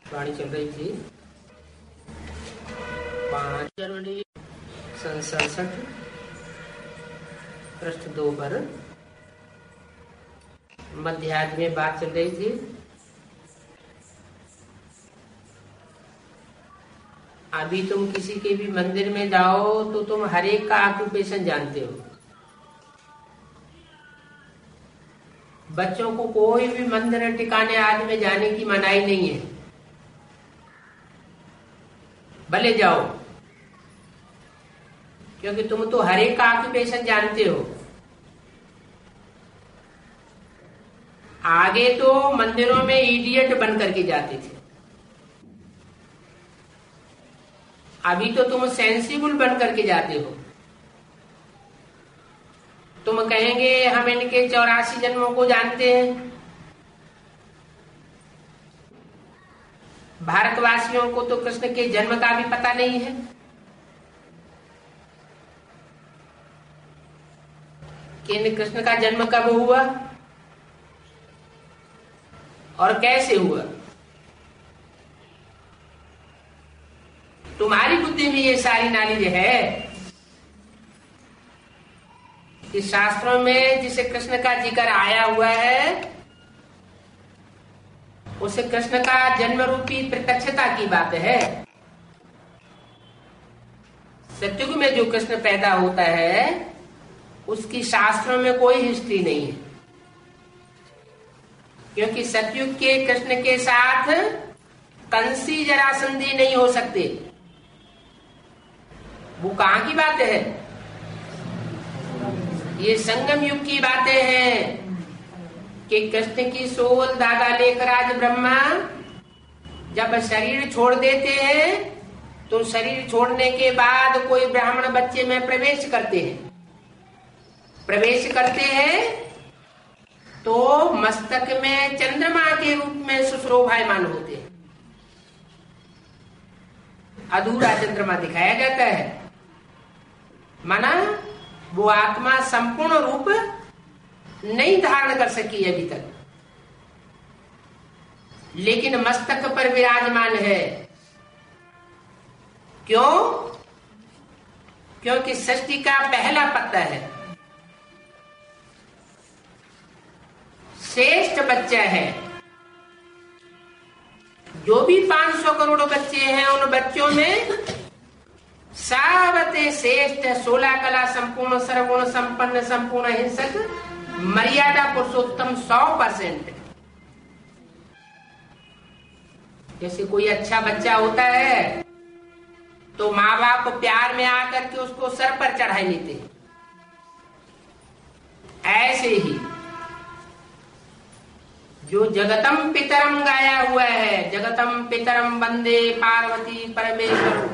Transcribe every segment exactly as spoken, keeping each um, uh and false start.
वाणी चल रही थी पांच जनवरी सन सड़सठ पृष्ठ दो पर मध्याह्न में बात चल रही थी। अभी तुम किसी के भी मंदिर में जाओ तो तुम हर एक का ऑक्यूपेशन जानते हो। बच्चों को कोई भी मंदिर टिकाने आदि में जाने की मनाही नहीं है, भले जाओ, क्योंकि तुम तो हर एक का ऑक्यूपेशन जानते हो। आगे तो मंदिरों में इडियट बन करके जाते थे, अभी तो तुम सेंसिबल बन करके जाते हो। तुम कहेंगे हम इनके चौरासी जन्मों को जानते हैं। भारतवासियों को तो कृष्ण के जन्म का भी पता नहीं है कि कृष्ण का जन्म कब हुआ और कैसे हुआ। तुम्हारी बुद्धि में ये सारी नॉलेज है कि शास्त्रों में जिसे कृष्ण का जिक्र आया हुआ है उसे कृष्ण का जन्म रूपी प्रत्यक्षता की बात है। सत्युग में जो कृष्ण पैदा होता है उसकी शास्त्रों में कोई हिस्ट्री नहीं है, क्योंकि सत्युग के कृष्ण के साथ कंसी जरासंधि नहीं हो सकते। वो कहां की बात है? ये संगम युग की बातें हैं कि कृष्ण की सोल दादा लेकर आज ब्रह्मा जब शरीर छोड़ देते हैं तो शरीर छोड़ने के बाद कोई ब्राह्मण बच्चे में प्रवेश करते हैं। प्रवेश करते हैं तो मस्तक में चंद्रमा के रूप में सुशोभायमान होते हैं। अधूरा चंद्रमा दिखाया जाता है, माना वो आत्मा संपूर्ण रूप नहीं धारण कर सकी अभी तक, लेकिन मस्तक पर विराजमान है। क्यों? क्योंकि सृष्टि का पहला पत्ता है, श्रेष्ठ बच्चा है। जो भी पांच सौ करोड़ बच्चे हैं उन बच्चों में सावते श्रेष्ठ सोलह कला संपूर्ण सर्वगुण संपन्न संपूर्ण हिंसक मर्यादा पुरुषोत्तम सौ परसेंट। जैसे कोई अच्छा बच्चा होता है तो माँ बाप प्यार में आकर के उसको सर पर चढ़ाई लेते हैं, ऐसे ही जो जगतम पितरम गाया हुआ है, जगतम पितरम वंदे पार्वती परमेश्वर,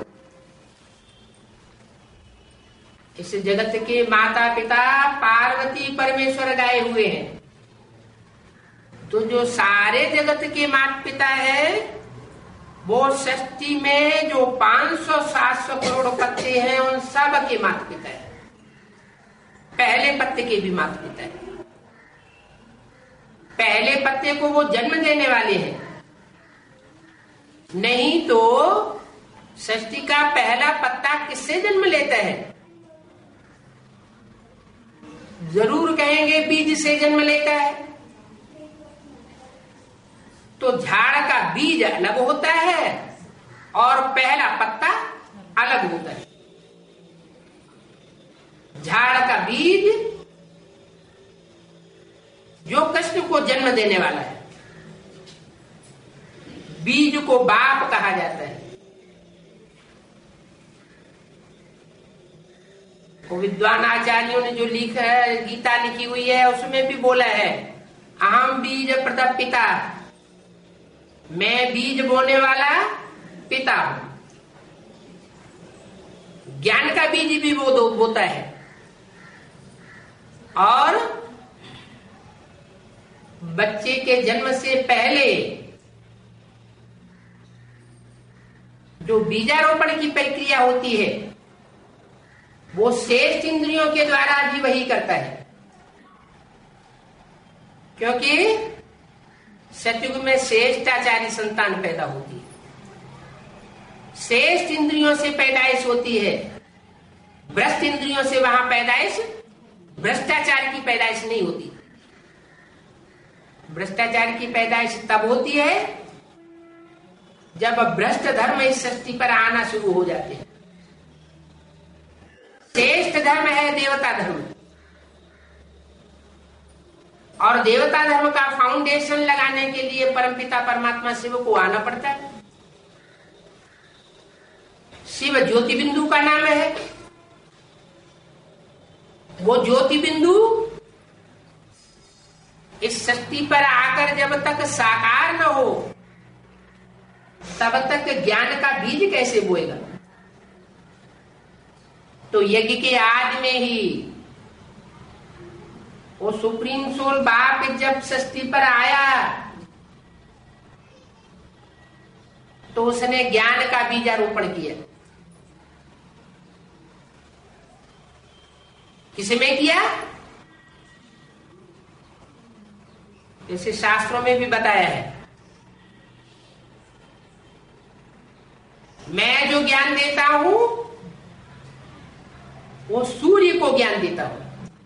इस जगत के माता पिता पार्वती परमेश्वर गाए हुए हैं। तो जो सारे जगत के माता पिता है वो सृष्टि में जो पांच सौ सात सौ करोड़ पत्ते हैं उन सब के माता पिता है, पहले पत्ते के भी माता पिता है। पहले पत्ते को वो जन्म देने वाले हैं, नहीं तो सृष्टि का पहला पत्ता किससे जन्म लेता है? जरूर कहेंगे बीज से जन्म लेता है। तो झाड़ का बीज अलग होता है और पहला पत्ता अलग होता है। झाड़ का बीज जो कृष्ण को जन्म देने वाला है, बीज को बाप कहा जाता है। विद्वान आचार्यों ने जो लिखा है, गीता लिखी हुई है, उसमें भी बोला है अहम बीज प्रदप पिता, मैं बीज बोने वाला पिता हूं। ज्ञान का बीज भी वो दो बोता है। और बच्चे के जन्म से पहले जो बीजारोपण की प्रक्रिया होती है वो श्रेष्ठ इंद्रियों के द्वारा भी वही करता है, क्योंकि सतयुग में श्रेष्ठाचारी संतान पैदा होती है। श्रेष्ठ इंद्रियों से पैदाइश होती है, भ्रष्ट इंद्रियों से वहां पैदाइश, भ्रष्टाचार की पैदाइश नहीं होती। भ्रष्टाचार की पैदाइश तब होती है जब भ्रष्ट धर्म इस सृष्टि पर आना शुरू हो जाते हैं। श्रेष्ठ धर्म है देवता धर्म, और देवता धर्म का फाउंडेशन लगाने के लिए परमपिता परमात्मा शिव को आना पड़ता है। शिव ज्योति बिंदु का नाम है। वो ज्योति बिंदु इस सृष्टि पर आकर जब तक साकार न हो तब तक ज्ञान का बीज कैसे बोएगा? तो यज्ञ के आदि में ही वो सुप्रीम सोल बाप जब सृष्टि पर आया तो उसने ज्ञान का बीजारोपण किया। किसमें किया? जैसे शास्त्रों में भी बताया है, मैं जो ज्ञान देता हूं वो सूर्य को ज्ञान देता हूं।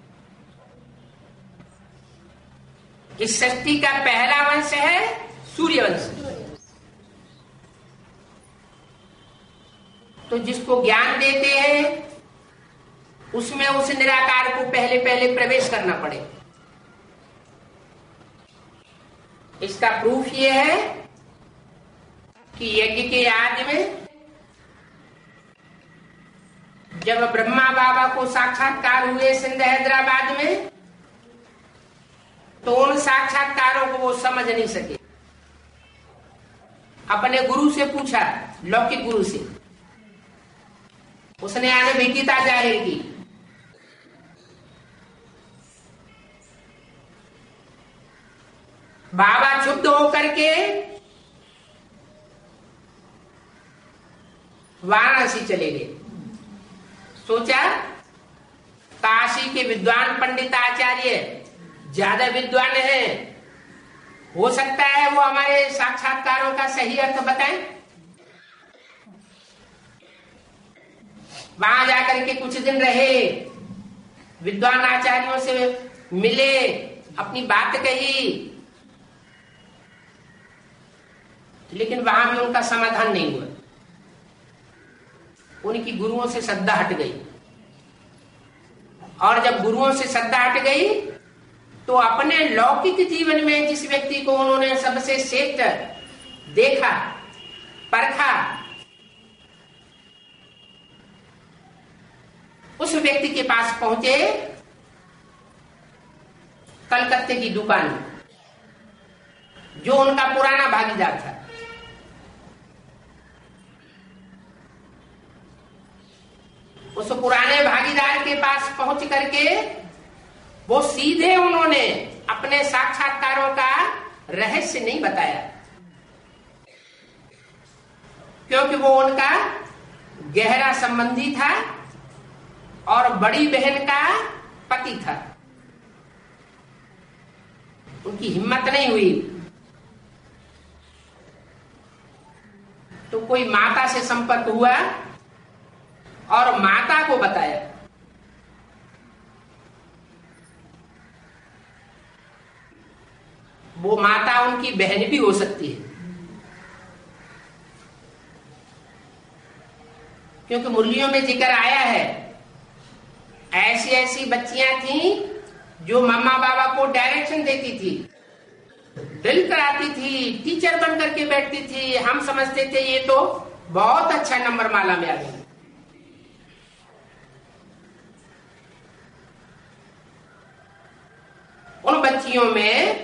इस सृष्टि का पहला वंश है सूर्य वंश। तो जिसको ज्ञान देते हैं उसमें उस निराकार को पहले पहले प्रवेश करना पड़े। इसका प्रूफ ये है कि यज्ञ के आदि में जब ब्रह्मा बाबा को साक्षात्कार हुए सिंध हैदराबाद में, तो उन साक्षात्कारों को वो समझ नहीं सके। अपने गुरु से पूछा, लौकिक गुरु से, उसने अनभिज्ञता जाहिर की। बाबा क्षुब्ध होकर के वाराणसी चले गए। सोचा काशी के विद्वान पंडित आचार्य ज्यादा विद्वान है, हो सकता है वो हमारे साक्षात्कारों का सही अर्थ बताएं। वहां जाकर के कुछ दिन रहे, विद्वान आचार्यों से मिले, अपनी बात कही, लेकिन वहां भी उनका समाधान नहीं हुआ। उनकी गुरुओं से श्रद्धा हट गई, और जब गुरुओं से श्रद्धा हट गई तो अपने लौकिक जीवन में जिस व्यक्ति को उन्होंने सबसे श्रेष्ठ देखा, परखा, उस व्यक्ति के पास पहुंचे, कलकत्ते की दुकान, जो उनका पुराना भागीदार था। उस पुराने भागीदार के पास पहुंच करके वो सीधे उन्होंने अपने साक्षात्कारों का रहस्य नहीं बताया, क्योंकि वो उनका गहरा संबंधी था और बड़ी बहन का पति था। उनकी हिम्मत नहीं हुई, तो कोई माता से संपर्क हुआ और माता को बताया। वो माता उनकी बहन भी हो सकती है, क्योंकि मुरलियों में जिक्र आया है, ऐसी ऐसी बच्चियां थीं जो मम्मा बाबा को डायरेक्शन देती थी, ड्रिल कराती थी, टीचर बन करके बैठती थी। हम समझते थे ये तो बहुत अच्छा नंबर माला में आ गई। उन बच्चियों में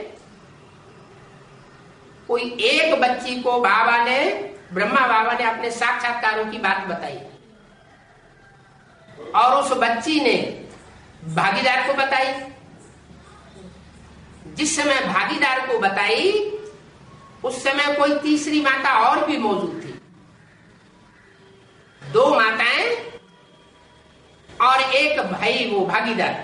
कोई एक बच्ची को बाबा ने, ब्रह्मा बाबा ने अपने साक्षात्कारों की बात बताई, और उस बच्ची ने भागीदार को बताई। जिस समय भागीदार को बताई उस समय कोई तीसरी माता और भी मौजूद थी। दो माताएं और एक भाई, वो भागीदार।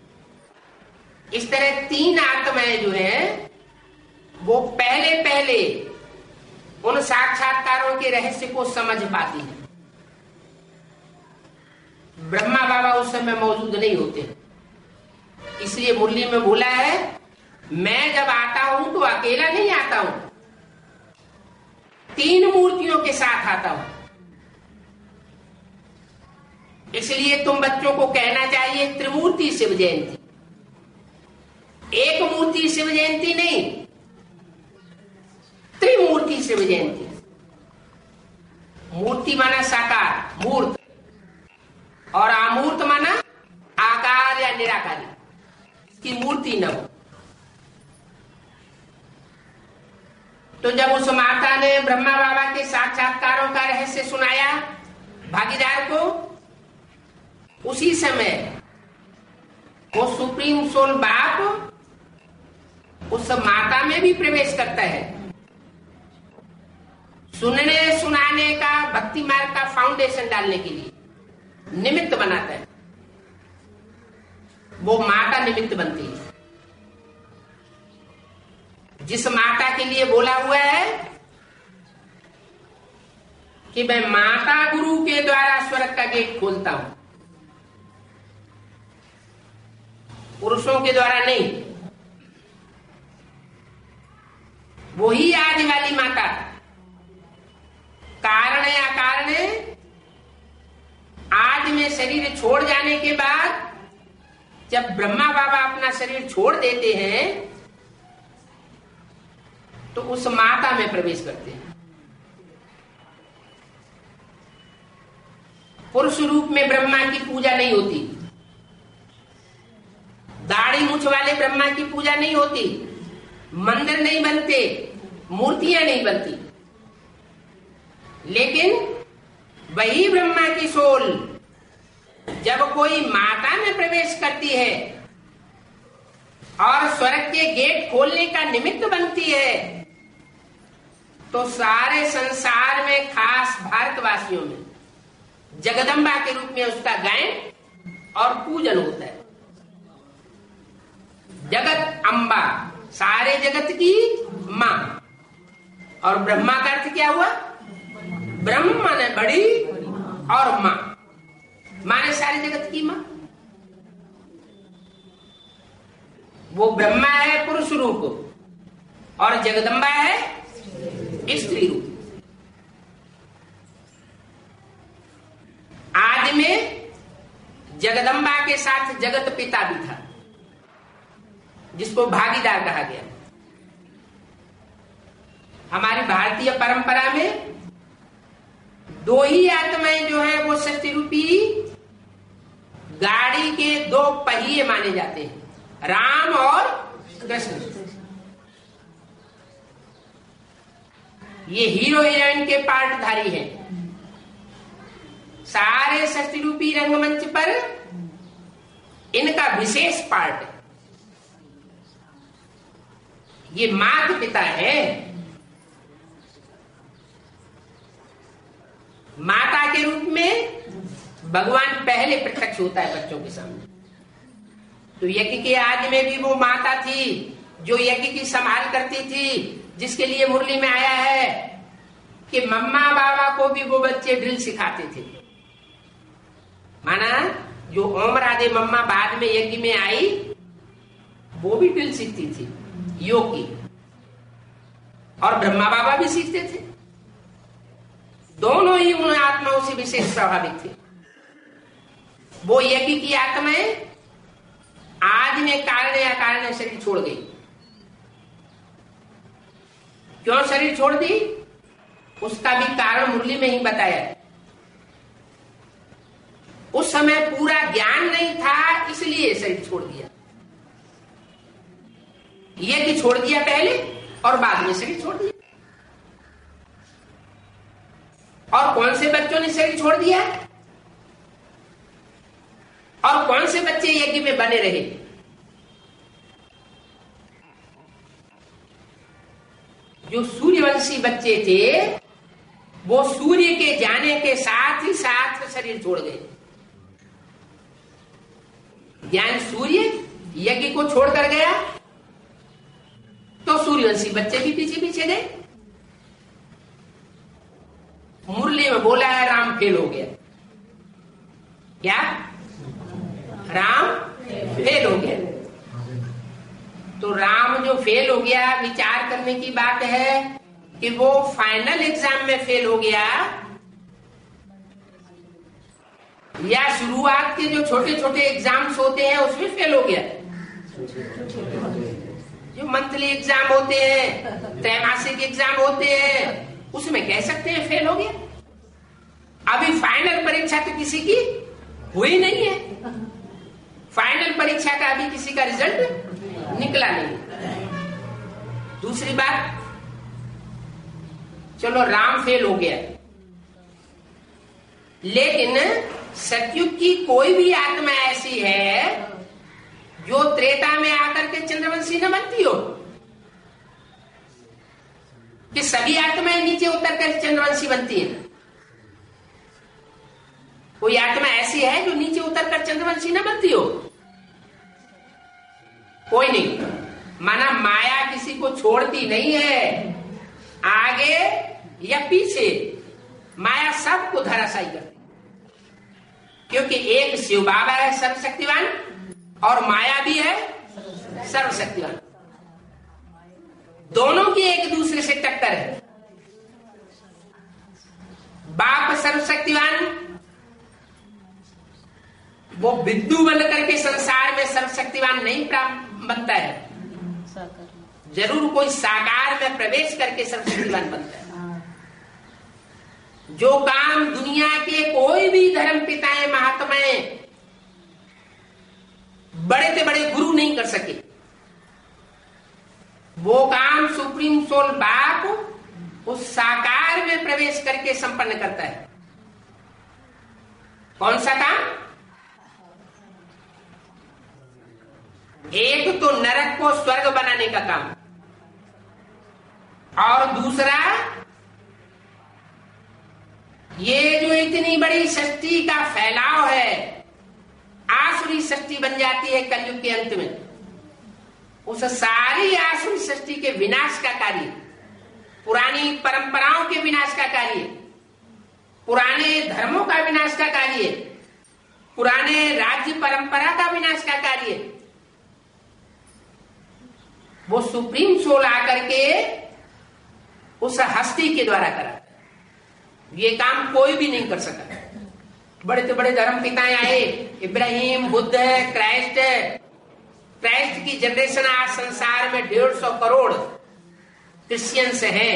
इस तरह तीन आत्माएं जो हैं वो पहले पहले उन साक्षात्कारों के रहस्य को समझ पाती है। ब्रह्मा बाबा उस समय मौजूद नहीं होते, इसलिए मुरली में बोला है, मैं जब आता हूं तो अकेला नहीं आता हूं, तीन मूर्तियों के साथ आता हूं। इसलिए तुम बच्चों को कहना चाहिए त्रिमूर्ति शिव जयंती, एक मूर्ति शिव जयंती नहीं, त्रिमूर्ति शिव जयंती। मूर्ति माना साकार मूर्त, और अमूर्त माना आकार या निराकारी, इसकी मूर्ति न हो। तो जब उस माता ने ब्रह्मा बाबा के साक्षात्कारों का रहस्य सुनाया भागीदार को, उसी समय वो सुप्रीम सोल बाप उस माता में भी प्रवेश करता है। सुनने सुनाने का, भक्ति मार्ग का फाउंडेशन डालने के लिए निमित्त बनाता है। वो माता निमित्त बनती है। जिस माता के लिए बोला हुआ है कि मैं माता गुरु के द्वारा स्वर्ग का गेट खोलता हूं, पुरुषों के द्वारा नहीं। वही आदि वाली माता, कारण या कारण आज में शरीर छोड़ जाने के बाद जब ब्रह्मा बाबा अपना शरीर छोड़ देते हैं तो उस माता में प्रवेश करते हैं। पुरुष रूप में ब्रह्मा की पूजा नहीं होती, दाढ़ी मूछ वाले ब्रह्मा की पूजा नहीं होती, मंदिर नहीं बनते, मूर्तियां नहीं बनती। लेकिन वही ब्रह्मा की सोल जब कोई माता में प्रवेश करती है और स्वर्ग के गेट खोलने का निमित्त बनती है, तो सारे संसार में, खास भारतवासियों में जगदम्बा के रूप में उसका गायन और पूजन होता है। जगत अम्बा, सारे जगत की मां। और ब्रह्मा का अर्थ क्या हुआ? ब्रह्म माने बड़ी और मां माने सारे जगत की मां। वो ब्रह्मा है पुरुष रूप और जगदम्बा है स्त्री रूप। आदि में जगदम्बा के साथ जगत पिता भी था, जिसको भागीदार कहा गया। हमारी भारतीय परंपरा में दो ही आत्माएं जो है वो षष्ठी रूपी गाड़ी के दो पहिए माने जाते हैं, राम और कृष्ण। ये हीरो हीरोइन के पार्टधारी हैं। सारे षष्ठी रूपी रंगमंच पर इनका विशेष पार्ट है। ये माता पिता है। माता के रूप में भगवान पहले प्रत्यक्ष होता है बच्चों के सामने। तो यज्ञ के आदि में भी वो माता थी जो यज्ञ की संभाल करती थी, जिसके लिए मुरली में आया है कि मम्मा बाबा को भी वो बच्चे ड्रिल सिखाते थे। माना जो ओम राधे मम्मा बाद में यज्ञ में आई, वो भी ड्रिल सीखती थी योग की, और ब्रह्मा बाबा भी सीखते थे। दोनों ही उन आत्माओं से विशेष प्रभावित थे। वो यज्ञ की आत्माएं आज में कारण या कारण शरीर छोड़ गई। क्यों शरीर छोड़ दी, उसका भी कारण मुरली में ही बताया। उस समय पूरा ज्ञान नहीं था, इसलिए शरीर छोड़ दिया। यज्ञ छोड़ दिया पहले और बाद में शरीर छोड़ दिया। और कौन से बच्चों ने शरीर छोड़ दिया और कौन से बच्चे यज्ञ में बने रहे? जो सूर्यवंशी बच्चे थे वो सूर्य के जाने के साथ ही साथ शरीर छोड़ गए। ज्ञान सूर्य यज्ञ को छोड़कर गया तो सूर्यवंशी बच्चे भी पीछे पीछे गए। हिंदी में बोला है राम फेल हो गया। क्या? राम फेल हो गया। तो राम जो फेल हो गया, विचार करने की बात है कि वो फाइनल एग्जाम में फेल हो गया या शुरुआत के जो छोटे छोटे एग्जाम्स होते हैं उसमें फेल हो गया। जो मंथली एग्जाम होते हैं, त्रैमासिक एग्जाम होते हैं, उसमें कह सकते हैं फेल हो गया। अभी फाइनल परीक्षा तो किसी की हुई नहीं है। फाइनल परीक्षा का अभी किसी का रिजल्ट निकला नहीं। दूसरी बात, चलो राम फेल हो गया, लेकिन सतयुग की कोई भी आत्मा ऐसी है जो त्रेता में आकर के चंद्रवंशी न बनती हो? कि सभी आत्माएं नीचे उतर कर चंद्रवंशी बनती है? कोई आत्मा ऐसी है जो नीचे उतर कर चंद्रवंशी न बनती हो? कोई नहीं। माना माया किसी को छोड़ती नहीं है, आगे या पीछे माया सबको धराशायी करती, क्योंकि एक शिव बाबा है सर्वशक्तिवान और माया भी है सर्वशक्तिवान। दोनों की एक दूसरे से टक्कर है। बाप सर्वशक्तिवान, वो विद्यु बन करके संसार में सर्वशक्तिवान नहीं बनता है, जरूर कोई साकार में प्रवेश करके सर्वशक्तिवान बनता है। जो काम दुनिया के कोई भी धर्म पिताएं महात्माएं बड़े से बड़े गुरु नहीं कर सके, वो काम सुप्रीम सोल बाप उस साकार में प्रवेश करके संपन्न करता है। कौन सा काम? एक तो नरक को स्वर्ग बनाने का काम, और दूसरा ये जो इतनी बड़ी सृष्टि का फैलाव है, आसुरी सृष्टि बन जाती है कलयुग के अंत में, उस सारी आसुरी सृष्टि के विनाश का कार्य, पुरानी परंपराओं के विनाश का कार्य, पुराने धर्मों का विनाश का कार्य, पुराने राज्य परंपरा का विनाश का कार्य, वो सुप्रीम सोल आकर के उस हस्ती के द्वारा करा। ये काम कोई भी नहीं कर सका। बड़े से बड़े धर्म पिताएं आए, इब्राहिम, बुद्ध, क्राइस्ट। क्राइस्ट की जनरेशन आज संसार में डेढ़ सौ करोड़ क्रिश्चियंस हैं।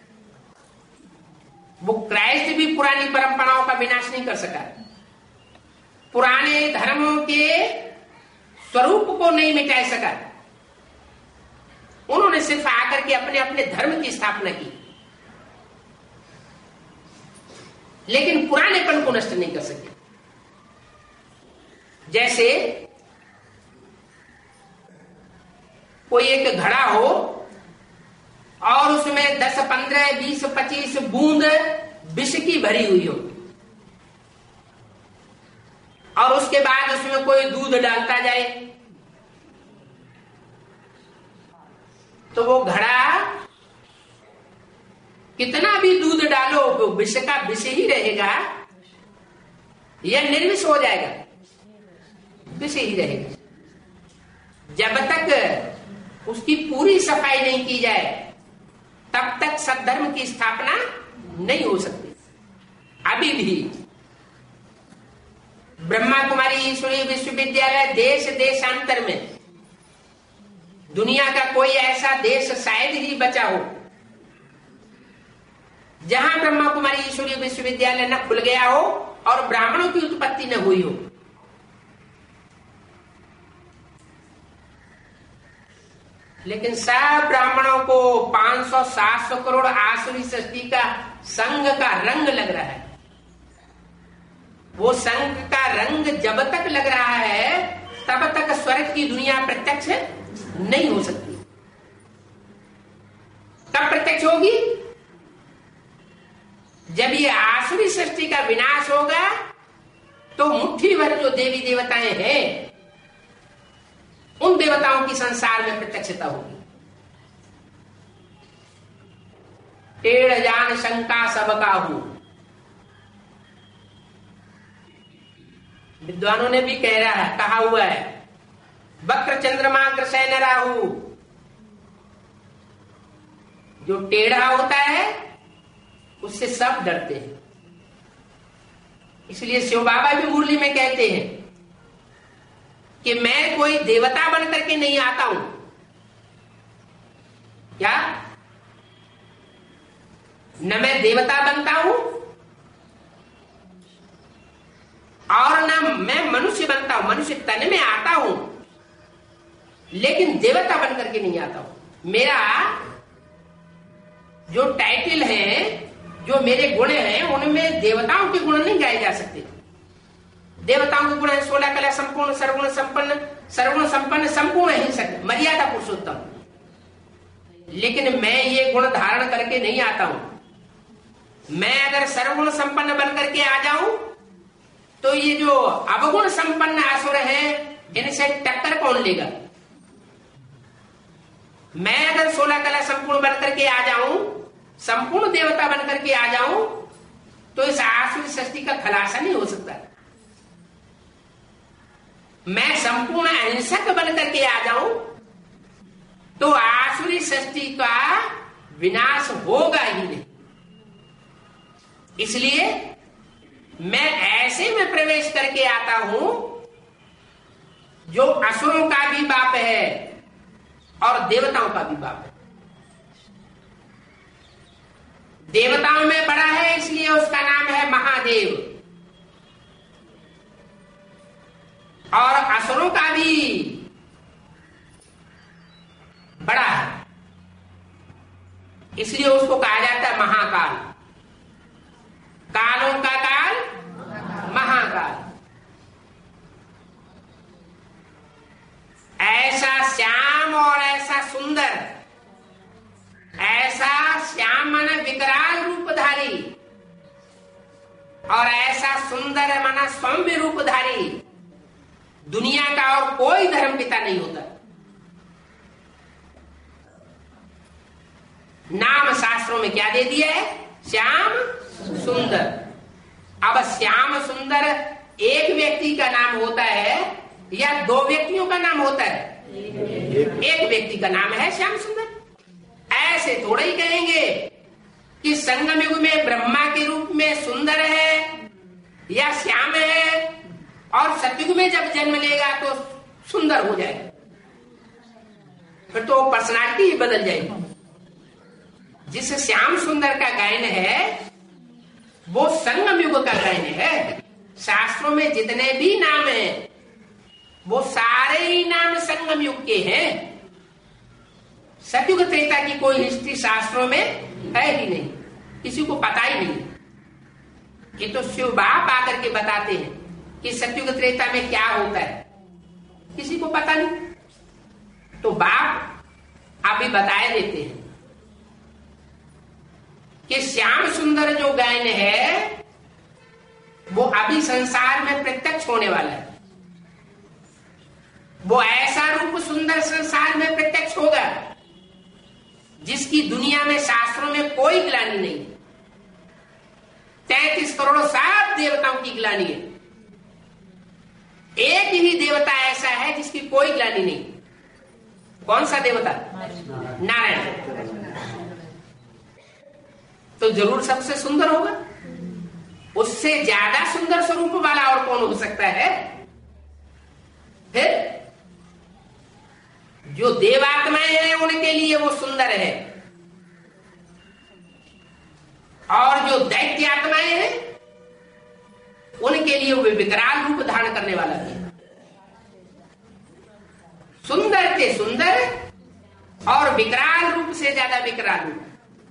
वो क्राइस्ट भी पुरानी परंपराओं का विनाश नहीं कर सका, पुराने धर्मों के स्वरूप को नहीं मिटा सका। उन्होंने सिर्फ आकर के अपने अपने धर्म की स्थापना की, लेकिन पुरानेपन को नष्ट नहीं कर सके। जैसे कोई एक घड़ा हो और उसमें दस, पंद्रह, बीस, पच्चीस बूंद विष की भरी हुई हो, और उसके बाद उसमें कोई दूध डालता जाए, तो वो घड़ा कितना भी दूध डालो वो विष का विष ही रहेगा या निर्विष हो जाएगा? विष ही रहेगा। जब तक उसकी पूरी सफाई नहीं की जाए तब तक सद्धर्म की स्थापना नहीं हो सकती। अभी भी ब्रह्मा कुमारी ईश्वरीय विश्वविद्यालय देश देशांतर में, दुनिया का कोई ऐसा देश शायद ही बचा हो जहां ब्रह्मा कुमारी ईश्वरीय विश्वविद्यालय न खुल गया हो और ब्राह्मणों की उत्पत्ति न हुई हो। लेकिन सब ब्राह्मणों को पांच सौ सात सौ करोड़ आसुरी सृष्टि का संघ का रंग लग रहा है। वो संघ का रंग जब तक लग रहा है तब तक स्वर्ग की दुनिया प्रत्यक्ष नहीं हो सकती। कब प्रत्यक्ष होगी? जब ये आसुरी सृष्टि का विनाश होगा तो मुट्ठी भर जो देवी देवताएं हैं उन देवताओं की संसार में प्रत्यक्षता होगी। टेढ़ जान शंका सब काहू, विद्वानों ने भी कह रहा है, कहा हुआ है, वक्र चंद्रमा ग्रसैन राहु, जो टेढ़ा होता है उससे सब डरते हैं। इसलिए शिव बाबा भी मुरली में कहते हैं कि मैं कोई देवता बन करके नहीं आता हूं। क्या? न मैं देवता बनता हूं और न मैं मनुष्य बनता हूं। मनुष्य तन में आता हूं लेकिन देवता बन करके नहीं आता हूं। मेरा जो टाइटल है, जो मेरे गुण हैं, उनमें देवताओं के गुण नहीं गाए जा सकते। देवताओं के गुण है सोलह कला संपूर्ण, सर्वगुण संपन्न, सर्वगुण संपन्न, संपूर्ण हिंसक, मर्यादा पुरुषोत्तम। लेकिन मैं ये गुण धारण करके नहीं आता हूं। मैं अगर सर्वगुण संपन्न बन करके आ जाऊं तो ये जो अवगुण संपन्न असुर हैं इनसे टक्कर कौन लेगा। मैं अगर सोलह कला संपूर्ण बन करके आ जाऊं, संपूर्ण देवता बन करके आ जाऊं, तो इस आसुरी सृष्टि का खलासा नहीं हो सकता। मैं संपूर्ण अहिंसक बन करके आ जाऊं तो आसुरी सृष्टि का विनाश होगा ही नहीं। इसलिए मैं ऐसे में प्रवेश करके आता हूं जो असुरों का भी बाप है और देवताओं का भी बाप है। देवताओं में बड़ा है इसलिए उसका नाम है महादेव, और असुरों का भी बड़ा है इसलिए उसको कहा जाता है महाकाल। कालों का काल महाकाल। ऐसा श्याम और ऐसा सुंदर, ऐसा श्याम माना विकराल रूपधारी और ऐसा सुंदर माना सौम्य रूपधारी दुनिया का और कोई धर्म पिता नहीं होता। नाम शास्त्रों में क्या दे दिया है? श्याम सुंदर। अब श्याम सुंदर एक व्यक्ति का नाम होता है या दो व्यक्तियों का नाम होता है? एक व्यक्ति का नाम है श्याम सुंदर। ऐसे थोड़ा ही कहेंगे कि संगम युग में ब्रह्मा के रूप में सुंदर है या श्याम है और सतयुग में जब जन्म लेगा तो सुंदर हो जाएगा, फिर तो पर्सनालिटी ही बदल जाएगी। जिस श्याम सुंदर का गायन है वो संगम युग का गायन है। शास्त्रों में जितने भी नाम हैं वो सारे ही नाम संगम युग के हैं। सतयुग त्रेता की कोई हिस्ट्री शास्त्रों में है ही नहीं, किसी को पता ही नहीं। ये तो शिव बाप आकर के बताते हैं कि सतयुग त्रेता में क्या होता है, किसी को पता नहीं। तो बाप अभी बताए देते हैं कि श्याम सुंदर जो गायन है वो अभी संसार में प्रत्यक्ष होने वाला है। वो ऐसा रूप सुंदर संसार में प्रत्यक्ष होगा जिसकी दुनिया में शास्त्रों में कोई ग्लानि नहीं। तैतीस करोड़ सात देवताओं की ग्लानि है, एक ही देवता ऐसा है जिसकी कोई ग्लानि नहीं। कौन सा देवता? नारायण। तो जरूर सबसे सुंदर होगा। उससे ज्यादा सुंदर स्वरूप वाला और कौन हो सकता है? फिर जो देवात्माएं हैं उनके लिए वो सुंदर है, और जो दैत्य आत्माएं हैं उनके लिए वो विकराल रूप धारण करने वाला है। सुंदर से सुंदर और विकराल रूप से ज्यादा विकराल रूप।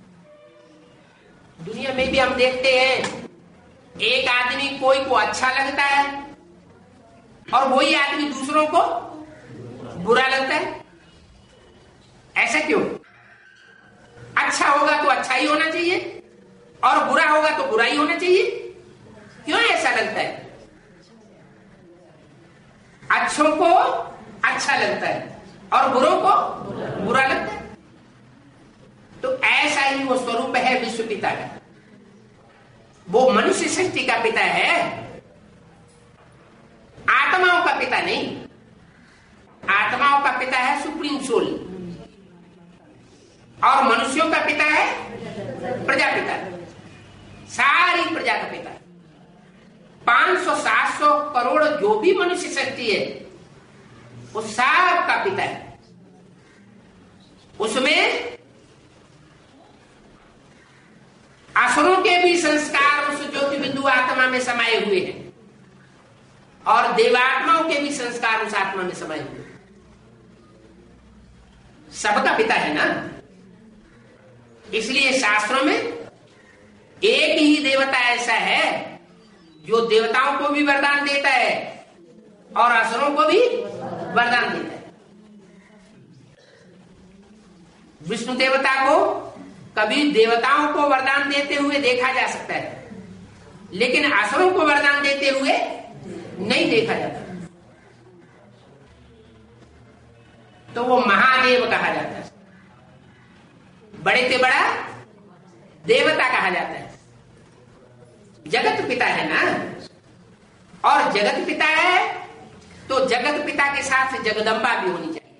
दुनिया में भी हम देखते हैं एक आदमी कोई को अच्छा लगता है और वही आदमी दूसरों को बुरा लगता है। ऐसा क्यों? अच्छा होगा तो अच्छा ही होना चाहिए और बुरा होगा तो बुरा ही होना चाहिए। क्यों ऐसा लगता है? अच्छों को अच्छा लगता है और बुरों को बुरा लगता है। तो ऐसा ही वो स्वरूप है विश्व पिता का। वो मनुष्य सृष्टि का पिता है आत्माओं का पिता नहीं, आत्माओं का पिता है सुप्रीम सोल, और मनुष्यों का पिता है प्रजापिता, सारी प्रजा का पिता। पांच सौ सात सौ करोड़ जो भी मनुष्य शक्ति है वो सब का पिता है। उसमें असुरों के भी संस्कार उस ज्योति बिंदु आत्मा में समाये हुए हैं, और देवात्माओं के भी संस्कार उस आत्मा में समाये हुए हैं। सबका पिता है ना। इसलिए शास्त्रों में एक ही देवता ऐसा है जो देवताओं को भी वरदान देता है और असुरों को भी वरदान देता है। विष्णु देवता को कभी देवताओं को वरदान देते हुए देखा जा सकता है, लेकिन असुरों को वरदान देते हुए नहीं देखा जाता, तो वो महादेव कहा जाता है, बड़े से बड़ा देवता कहा जाता है। जगत पिता है ना, और जगत पिता है तो जगत पिता के साथ जगदम्बा भी होनी चाहिए।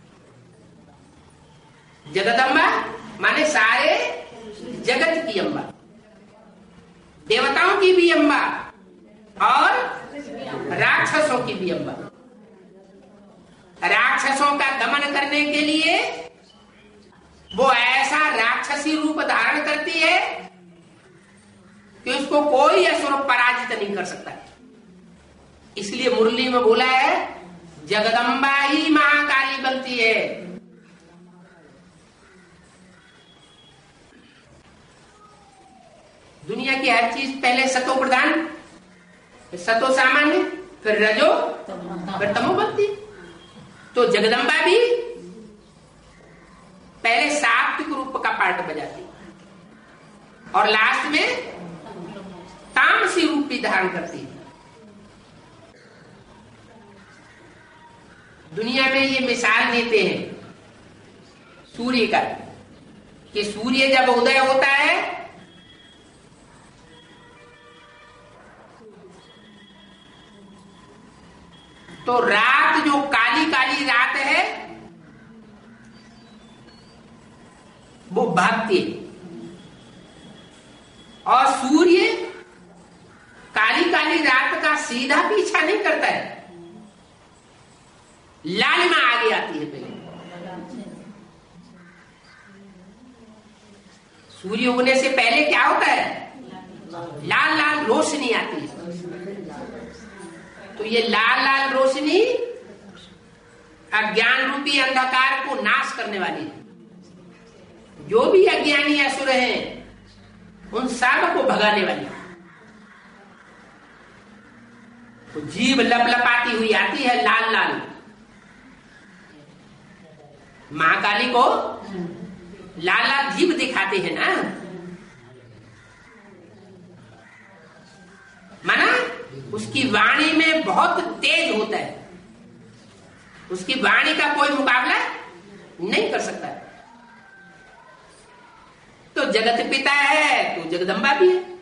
जगदम्बा माने सारे जगत की अम्बा, देवताओं की भी अम्बा और राक्षसों की भी अम्बा। राक्षसों का दमन करने के लिए वो ऐसा राक्षसी रूप धारण करती है कि उसको कोई असुर पराजित नहीं कर सकता। इसलिए मुरली में बोला है जगदम्बा ही महाकाली बनती है। दुनिया की हर चीज पहले सतो प्रधान, फिर सतो सामान्य, फिर रजो, फिर तमो बनती। तो जगदम्बा भी पहले सात्विक रूप का पार्ट बजाती और लास्ट में तामसी रूप भी धारण करती है। दुनिया में ये मिसाल देते हैं सूर्य का, कि सूर्य जब उदय होता है तो रात जो काली काली रात है वो भागती है, और सूर्य काली काली रात का सीधा पीछा नहीं करता है, लालिमा आगे आती है। पहले सूर्य उगने से पहले क्या होता है, लाल लाल रोशनी आती है। तो ये लाल लाल रोशनी अज्ञान रूपी अंधकार को नाश करने वाली है। जो भी अज्ञानी असुर हैं उन सब को भगाने वाली है। तो जीभ लपलपाती हुई आती है लाल लाल। महाकाली को लाल लाल जीभ दिखाते हैं ना, माना उसकी वाणी में बहुत तेज होता है, उसकी वाणी का कोई मुकाबला नहीं कर सकता। तो जगत पिता है तो जगदम्बा भी है।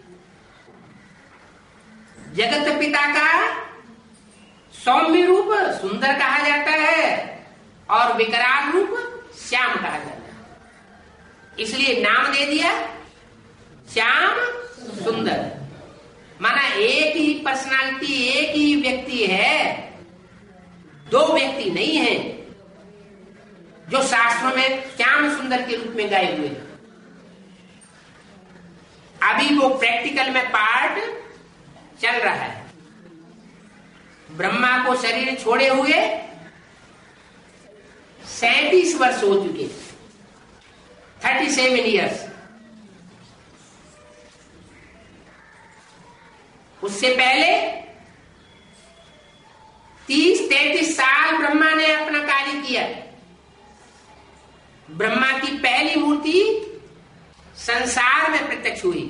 जगत पिता का सौम्य रूप सुंदर कहा जाता है और विकराल रूप श्याम कहा जाता है, इसलिए नाम दे दिया श्याम सुंदर। माना एक ही पर्सनालिटी, एक ही व्यक्ति है, दो व्यक्ति नहीं है जो शास्त्रों में श्याम सुंदर के रूप में गाए हुए हैं। अभी वो प्रैक्टिकल में पार्ट चल रहा है। ब्रह्मा को शरीर छोड़े हुए सैंतीस वर्ष हो चुके, थर्टी सेवन ईयर्स। उससे पहले तीस तैतीस साल ब्रह्मा ने अपना कार्य किया। ब्रह्मा की पहली मूर्ति संसार में प्रत्यक्ष हुई।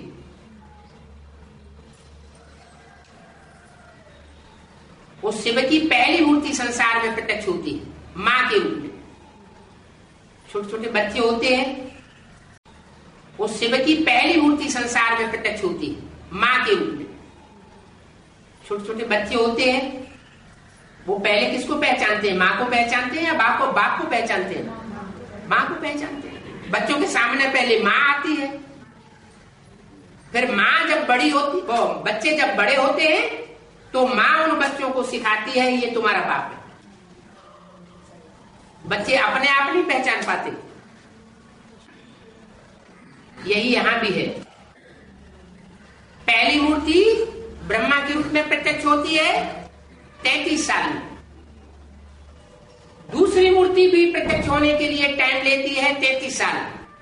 वो शिव की पहली मूर्ति संसार में प्रत्यक्ष होती है मां के रूप में। छोटे छोटे बच्चे होते हैं, वो शिव की पहली मूर्ति संसार में प्रत्यक्ष होती है मां के रूप में। छोटे छोटे बच्चे होते हैं, वो पहले किसको पहचानते हैं? माँ को पहचानते हैं या बाप को बाप को पहचानते हैं? माँ को पहचानते हैं। बच्चों के सामने पहले माँ आती है, फिर माँ जब बड़ी होती, बच्चे जब बड़े होते हैं तो माँ उन बच्चों को सिखाती है ये तुम्हारा बाप है। बच्चे अपने आप नहीं पहचान पाते। यही यहां भी है। पहली मूर्ति ब्रह्मा के रूप में प्रत्यक्ष होती है तैतीस साल में। दूसरी मूर्ति भी प्रत्यक्ष होने के लिए टाइम लेती है तैतीस साल,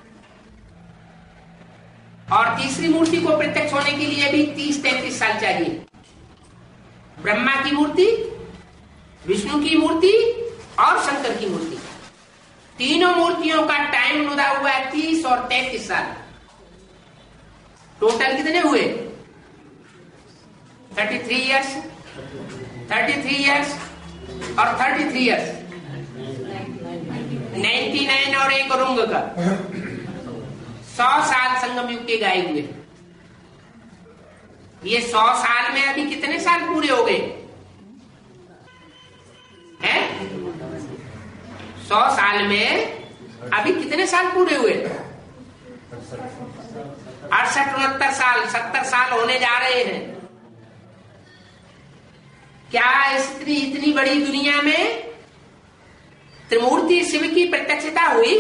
और तीसरी मूर्ति को प्रत्यक्ष होने के लिए भी तीस तैतीस साल चाहिए। ब्रह्मा की मूर्ति, विष्णु की मूर्ति और शंकर की मूर्ति, तीनों मूर्तियों का टाइम मुदा हुआ है तीस और तैतीस साल। टोटल कितने हुए? Thirty three years, thirty three years और thirty three years, ninety nine और एक रुंग का सौ साल संगम युग के गाये हुए। ये सौ साल में अभी कितने साल पूरे हो गए हैं? सौ साल में अभी कितने साल पूरे हुए? अड़सठ उनहत्तर साल, सत्तर साल होने जा रहे हैं। क्या इतनी इतनी बड़ी दुनिया में त्रिमूर्ति शिव की प्रत्यक्षता हुई?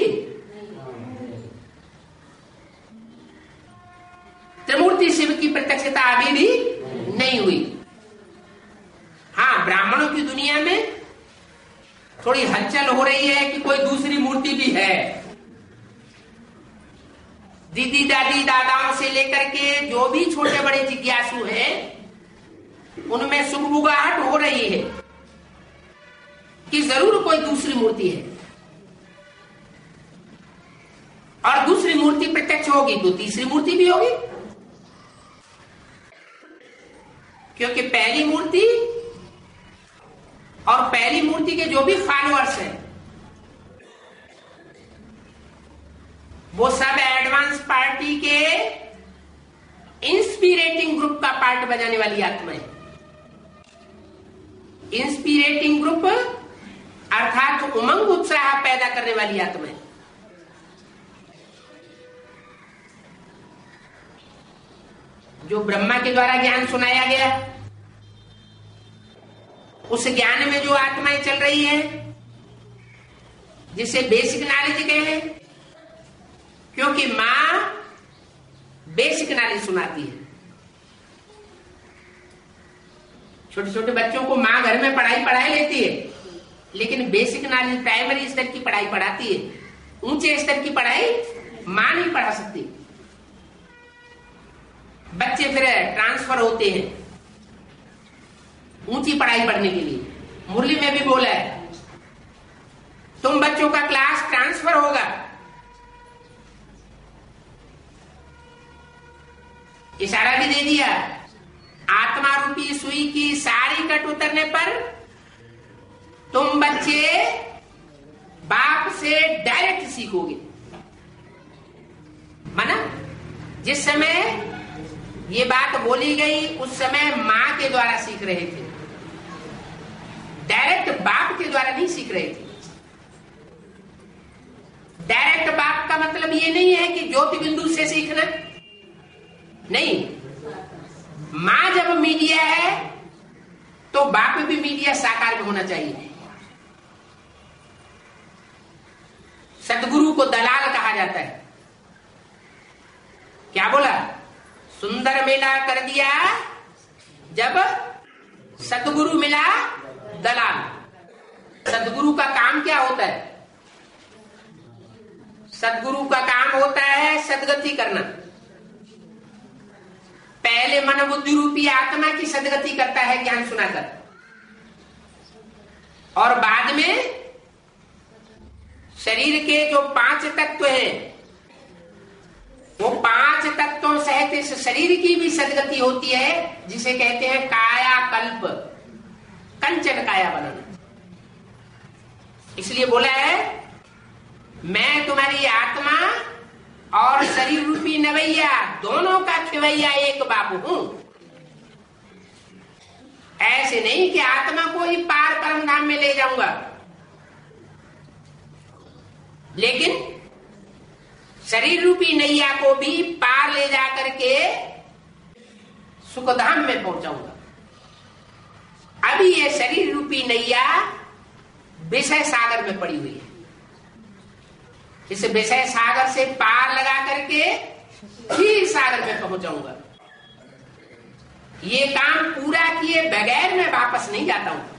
त्रिमूर्ति शिव की प्रत्यक्षता अभी भी नहीं हुई। हाँ, ब्राह्मणों की दुनिया में थोड़ी हलचल हो रही है कि कोई दूसरी मूर्ति भी है। दीदी दादी दादाओं से लेकर के जो भी छोटे बड़े जिज्ञासु हैं, उनमें सुगबुगाहट हो रही है कि जरूर कोई दूसरी मूर्ति है, और दूसरी मूर्ति प्रत्यक्ष होगी तो तीसरी मूर्ति भी होगी, क्योंकि पहली मूर्ति और पहली मूर्ति के जो भी फॉलोअर्स हैं वो सब एडवांस पार्टी के इंस्पिरेटिंग ग्रुप का पार्ट बजाने वाली आत्मा है। इंस्पिरेटिंग ग्रुप अर्थात उमंग उत्साह पैदा करने वाली आत्मा है। जो ब्रह्मा के द्वारा ज्ञान सुनाया गया, उस ज्ञान में जो आत्माएं चल रही है, जिसे बेसिक नॉलेज कहे, क्योंकि मां बेसिक नॉलेज सुनाती है। छोटे छोटे बच्चों को मां घर में पढ़ाई पढ़ाई लेती है, लेकिन बेसिक नॉलेज प्राइमरी स्तर की पढ़ाई पढ़ाती है। ऊंचे स्तर की पढ़ाई मां नहीं पढ़ा सकती। बच्चे फिर ट्रांसफर होते हैं ऊंची पढ़ाई पढ़ने के लिए। मुरली में भी बोला है, तुम बच्चों का क्लास ट्रांसफर होगा। इशारा भी दे दिया, आत्मा रूपी सुई की सारी कट उतरने पर तुम बच्चे बाप से डायरेक्ट सीखोगे। माना जिस समय ये बात बोली गई उस समय मां के द्वारा सीख रहे थे, डायरेक्ट बाप के द्वारा नहीं सीख रहे थे। डायरेक्ट बाप का मतलब ये नहीं है कि ज्योति बिंदु से सीखना, नहीं। मां जब मीडिया है तो बाप भी मीडिया साकार में होना चाहिए। सदगुरु को दलाल कहा जाता है। क्या बोला? सुंदर मेला कर दिया जब सदगुरु मिला दलाल। सदगुरु का काम क्या होता है? सदगुरु का काम होता है सदगति करना। पहले मन बुद्धि रूपी आत्मा की सदगति करता है ज्ञान सुनाकर, और बाद में शरीर के जो पांच तत्व हैं, वो पांच तत्वों सहित इस शरीर की भी सदगति होती है, जिसे कहते हैं काया कल्प, कंचन काया बनाना। इसलिए बोला है, मैं तुम्हारी आत्मा और शरीर रूपी नवैया दोनों का खिवैया एक बाप हूं। ऐसे नहीं कि आत्मा को ही पार परम धाम में ले जाऊंगा, लेकिन शरीर रूपी नैया को भी पार ले जा करके सुखधाम में पहुंचाऊंगा। अभी ये शरीर रूपी नैया विषय सागर में पड़ी हुई है। इस विषय सागर से पार लगा करके फिर सागर में पहुंचाऊंगा। ये काम पूरा किए बगैर मैं वापस नहीं जाता हूं।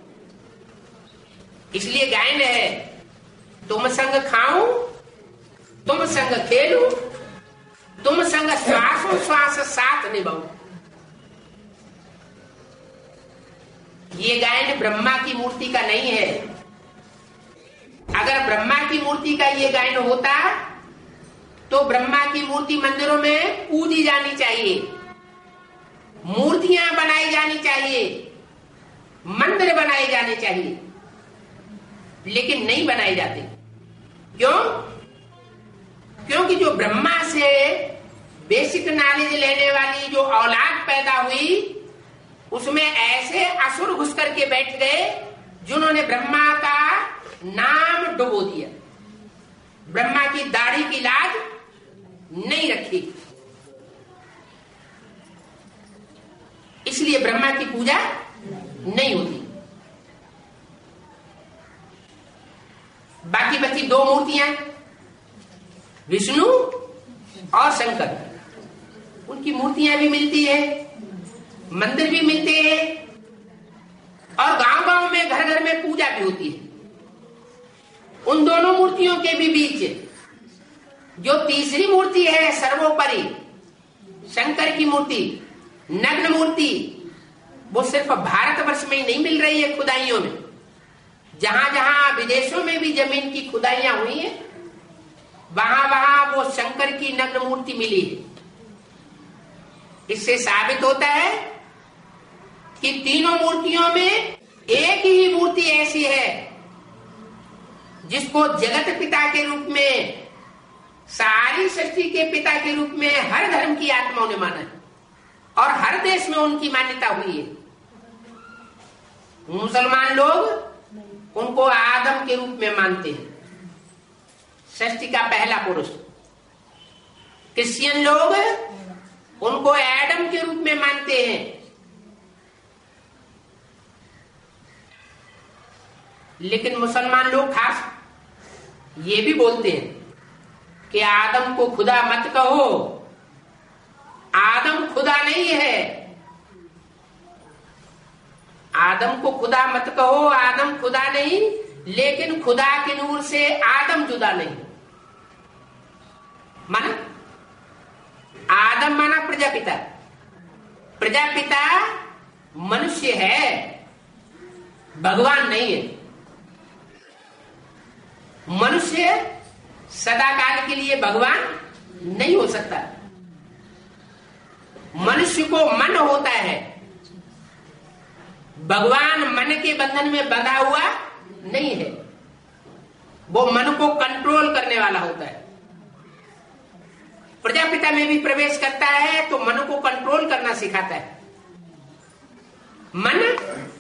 इसलिए गायन है, तुम संग खाऊं, तुम संग खेलूं, तुम संग श्वासों श्वास साथ निभाऊं। ये गायन ब्रह्मा की मूर्ति का नहीं है। अगर ब्रह्मा की मूर्ति का ये गायन होता तो ब्रह्मा की मूर्ति मंदिरों में पूजी जानी चाहिए, मूर्तियां बनाई जानी चाहिए, मंदिर बनाए जाने चाहिए, लेकिन नहीं बनाए जाते। क्यों? क्योंकि जो ब्रह्मा से बेसिक नॉलेज लेने वाली जो औलाद पैदा हुई, उसमें ऐसे असुर घुस करके बैठ गए जिन्होंने ब्रह्मा का नाम डुबो दिया, ब्रह्मा की दाढ़ी की लाज नहीं रखी। इसलिए ब्रह्मा की पूजा नहीं होती। बाकी बची दो मूर्तियां, विष्णु और शंकर। उनकी मूर्तियां भी मिलती है, मंदिर भी मिलते हैं, और गांव गांव में घर घर में पूजा भी होती है। उन दोनों मूर्तियों के भी बीच जो तीसरी मूर्ति है सर्वोपरि, शंकर की मूर्ति, नग्न मूर्ति, वो सिर्फ भारतवर्ष में ही नहीं मिल रही है खुदाइयों में। जहां जहां विदेशों में भी जमीन की खुदाइयां हुई है, वहां वहां वो शंकर की नग्न मूर्ति मिली है। इससे साबित होता है कि तीनों मूर्तियों में एक ही मूर्ति ऐसी है जिसको जगत पिता के रूप में, सारी सृष्टि के पिता के रूप में हर धर्म की आत्माओं ने माना है, और हर देश में उनकी मान्यता हुई है। मुसलमान लोग उनको आदम के रूप में मानते हैं, सृष्टि का पहला पुरुष। क्रिश्चियन लोग उनको एडम के रूप में मानते हैं। लेकिन मुसलमान लोग खास ये भी बोलते हैं कि आदम को खुदा मत कहो, आदम खुदा नहीं है। आदम को खुदा मत कहो, आदम खुदा नहीं, लेकिन खुदा के नूर से आदम जुदा नहीं। माना आदम माना प्रजापिता, प्रजापिता मनुष्य है, भगवान नहीं है। मनुष्य सदा काल के लिए भगवान नहीं हो सकता। मनुष्य को मन होता है, भगवान मन के बंधन में बंधा हुआ नहीं है। वो मन को कंट्रोल करने वाला होता है। प्रजापिता में भी प्रवेश करता है तो मन को कंट्रोल करना सिखाता है। मन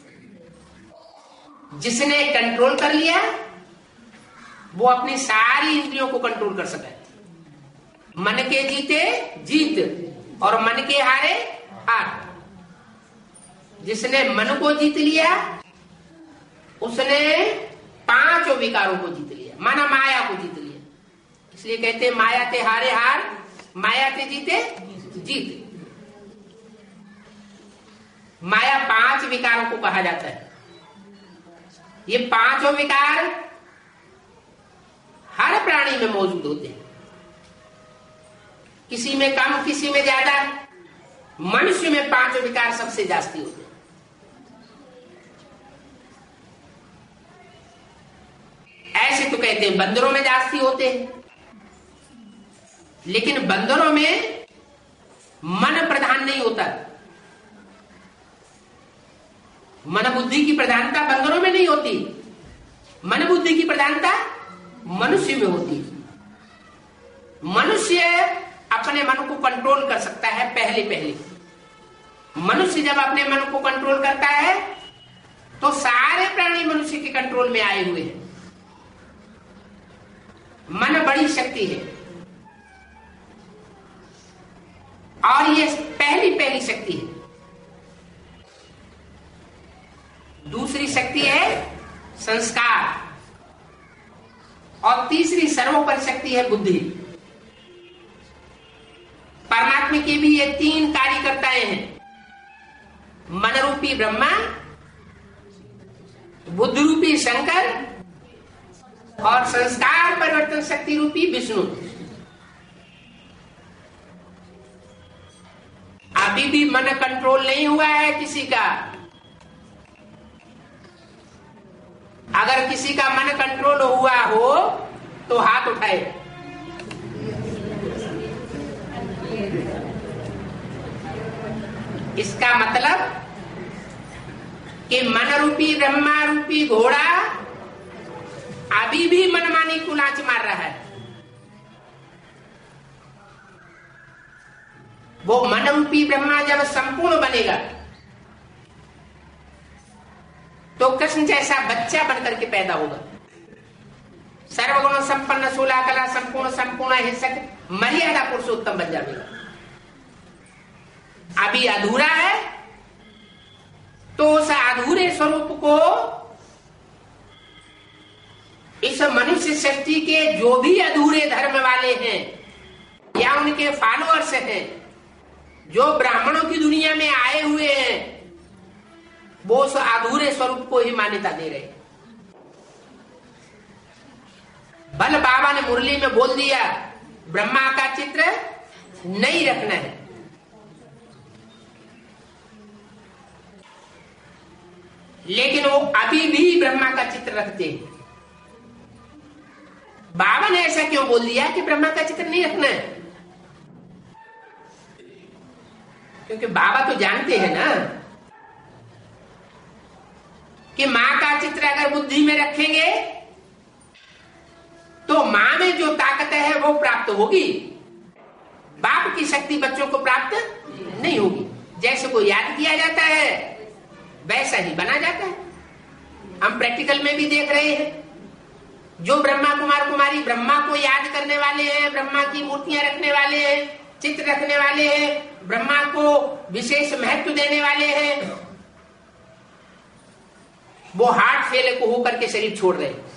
जिसने कंट्रोल कर लिया वो अपनी सारी इंद्रियों को कंट्रोल कर सकता है। मन के जीते जीत और मन के हारे हार। जिसने मन को जीत लिया उसने पांचों विकारों को जीत लिया, माना माया को जीत लिया। इसलिए कहते हैं माया ते हारे हार, माया ते जीते जीत। माया पांच विकारों को कहा जाता है। ये पांचों विकार हर प्राणी में मौजूद होते हैं, किसी में कम किसी में ज्यादा। मनुष्य में पांचों विकार सबसे जास्ती होते हैं। ऐसे तो कहते हैं बंदरों में जास्ती होते हैं, लेकिन बंदरों में मन प्रधान नहीं होता। मन बुद्धि की प्रधानता बंदरों में नहीं होती, मन बुद्धि की प्रधानता मनुष्य में होती है। मनुष्य अपने मन को कंट्रोल कर सकता है पहले पहले, मनुष्य जब अपने मन को कंट्रोल करता है तो सारे प्राणी मनुष्य के कंट्रोल में आए हुए हैं। मन बड़ी शक्ति है और ये पहली पहली शक्ति है। दूसरी शक्ति है संस्कार और तीसरी सर्वोपरि शक्ति है बुद्धि। परमात्मा के भी ये तीन कार्यकर्ताएं हैं, मन रूपी ब्रह्मा, बुद्ध रूपी शंकर और संस्कार परिवर्तन शक्ति रूपी विष्णु। अभी भी मन कंट्रोल नहीं हुआ है किसी का। अगर किसी का मन कंट्रोल हुआ हो तो हाथ उठाए। इसका मतलब कि मन रूपी ब्रह्मा रूपी घोड़ा अभी भी मनमानी को लांच मार रहा है। वो मन रूपी ब्रह्मा जब संपूर्ण बनेगा तो कृष्ण जैसा बच्चा बनकर के पैदा होगा। सर्वगुण संपन्न सोलह कला संपूर्ण संपूर्ण हिस्सक मर्यादा पुरुषोत्तम बन जाएगा। अभी अधूरा है तो उस अधूरे स्वरूप को इस मनुष्य सृष्टि के जो भी अधूरे धर्म वाले हैं या उनके फॉलोअर्स हैं, जो ब्राह्मणों की दुनिया में आए हुए हैं, वो उस अधूरे स्वरूप को ही मान्यता दे रहे। बल बाबा ने मुरली में बोल दिया ब्रह्मा का चित्र नहीं रखना है। लेकिन वो अभी भी ब्रह्मा का चित्र रखते हैं। बाबा ने ऐसा क्यों बोल दिया कि ब्रह्मा का चित्र नहीं रखना है? क्योंकि बाबा तो जानते हैं ना कि मां का चित्र अगर बुद्धि में रखेंगे तो मां में जो ताकत है वो प्राप्त होगी, बाप की शक्ति बच्चों को प्राप्त नहीं होगी। जैसे को याद किया जाता है वैसा ही बना जाता है। हम प्रैक्टिकल में भी देख रहे हैं, जो ब्रह्मा कुमार कुमारी ब्रह्मा को याद करने वाले हैं, ब्रह्मा की मूर्तियां रखने वाले हैं, चित्र रखने वाले हैं, ब्रह्मा को विशेष महत्व देने वाले हैं, वो हार्ट फेल को होकर के शरीर छोड़ रहे हैं।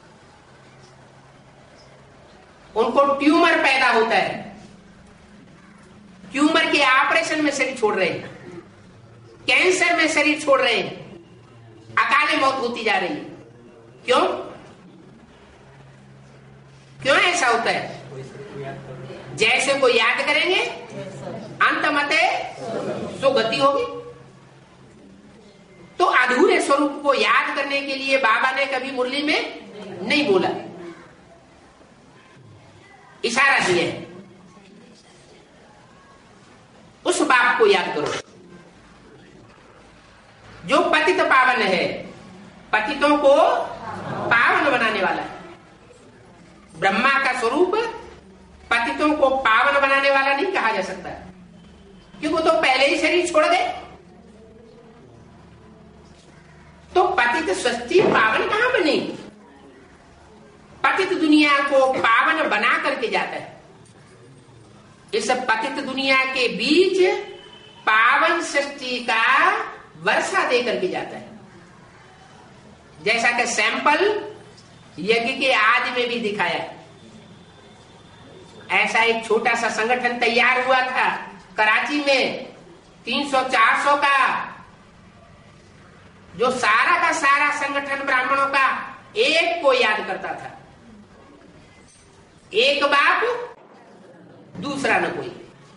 उनको ट्यूमर पैदा होता है, ट्यूमर के ऑपरेशन में शरीर छोड़ रहे हैं, कैंसर में शरीर छोड़ रहे हैं, अकाले मौत होती जा रही है। क्यों क्यों ऐसा होता है? जैसे को याद करेंगे अंत मते सुगति होगी। तो अधूरे स्वरूप को याद करने के लिए बाबा ने कभी मुरली में नहीं बोला, इशारा दिया है उस बाप को याद करो जो पतित पावन है, पतितों को पावन बनाने वाला है। ब्रह्मा का स्वरूप पतितों को पावन बनाने वाला नहीं कहा जा सकता, क्योंकि वो तो पहले ही शरीर छोड़ गए। तो पतित सृष्टि पावन कहां बनी? पतित दुनिया को पावन बना करके जाता है। इस पतित दुनिया के बीच पावन सृष्टि का वर्षा दे करके जाता है। जैसा कि सैंपल यज्ञ के आदि में भी दिखाया, ऐसा एक छोटा सा संगठन तैयार हुआ था कराची में, तीन सौ चार सौ का, जो सारा का सारा संगठन ब्राह्मणों का एक को याद करता था। एक बाप दूसरा न कोई।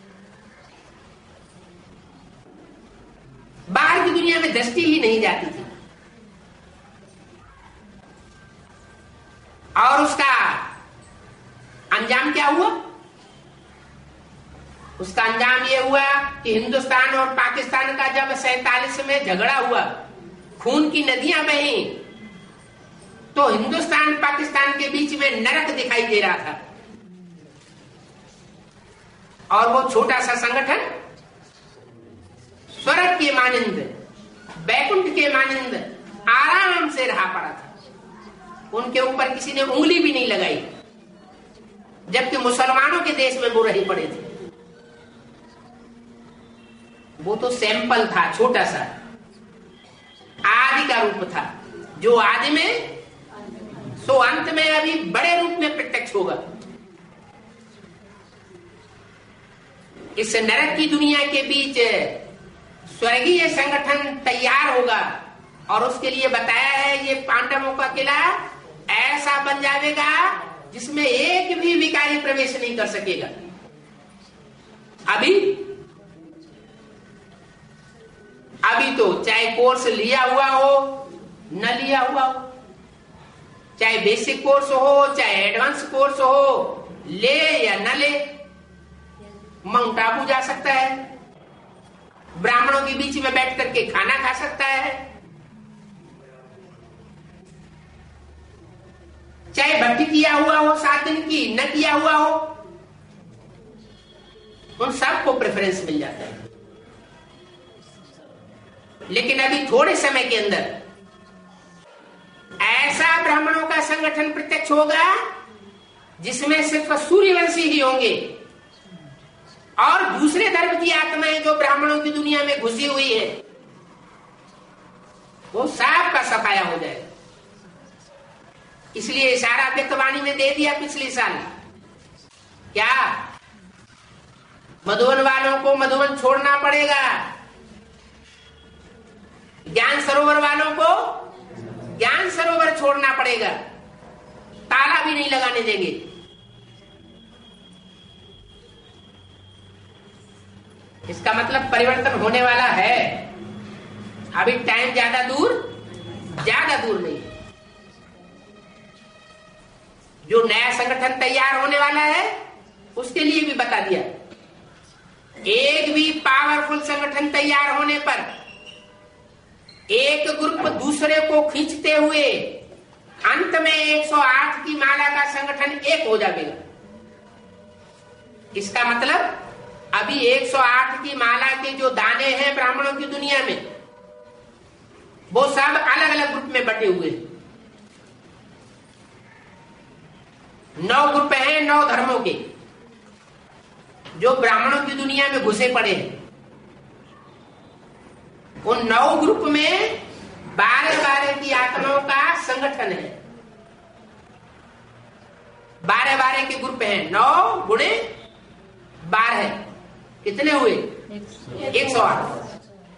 बाहर की दुनिया में दृष्टि ही नहीं जाती थी। और उसका अंजाम क्या हुआ? उसका अंजाम यह हुआ कि हिंदुस्तान और पाकिस्तान का जब सैतालीस में झगड़ा हुआ, खून की नदियां बही, तो हिंदुस्तान पाकिस्तान के बीच में नरक दिखाई दे रहा था। और वो छोटा सा संगठन के मानिंद, बैकुंठ के मानिंद आराम से रहा पड़ा था। उनके ऊपर किसी ने उंगली भी नहीं लगाई, जबकि मुसलमानों के देश में वो रही पड़े थे। वो तो सैंपल था, छोटा सा आदि का रूप था, जो आदि में सो अंत में अभी बड़े रूप में प्रत्यक्ष होगा। इस नरक की दुनिया के बीच स्वर्गीय संगठन तैयार होगा, और उसके लिए बताया है ये पांडवों का किला ऐसा बन जाएगा जिसमें एक भी विकारी प्रवेश नहीं कर सकेगा। अभी अभी तो चाहे कोर्स लिया हुआ हो न लिया हुआ हो, चाहे बेसिक कोर्स हो चाहे एडवांस कोर्स हो, ले या न ले, माउंट आबू जा सकता है, ब्राह्मणों के बीच में बैठ करके खाना खा सकता है, चाहे भट्टी किया हुआ हो सात दिन की न किया हुआ हो, उन सबको प्रेफरेंस मिल जाता है। लेकिन अभी थोड़े समय के अंदर ऐसा ब्राह्मणों का संगठन प्रत्यक्ष होगा जिसमें सिर्फ सूर्यवंशी ही होंगे, और दूसरे धर्म की आत्माएं जो ब्राह्मणों की दुनिया में घुसी हुई है वो सब का सफाया हो जाएगा। इसलिए इशारा व्यक्तवाणी में दे दिया पिछले साल, क्या मधुवन वालों को मधुवन छोड़ना पड़ेगा, ज्ञान सरोवर वालों को ज्ञान सरोवर छोड़ना पड़ेगा, ताला भी नहीं लगाने देंगे। इसका मतलब परिवर्तन होने वाला है, अभी टाइम ज्यादा दूर ज्यादा दूर नहीं। जो नया संगठन तैयार होने वाला है उसके लिए भी बता दिया, एक भी पावरफुल संगठन तैयार होने पर एक ग्रुप दूसरे को खींचते हुए अंत में एक सौ आठ की माला का संगठन एक हो जाएगा। इसका मतलब अभी एक सौ आठ की माला के जो दाने हैं ब्राह्मणों की दुनिया में वो सब अलग अलग ग्रुप में बटे हुए हैं। नौ ग्रुप हैं, नौ धर्मों के, जो ब्राह्मणों की दुनिया में घुसे पड़े हैं। उन नौ ग्रुप में बारह बारह की आत्माओं का संगठन है। बारह बारह के ग्रुप हैं, नौ गुणे बारह कितने हुए? एक सौ आठ।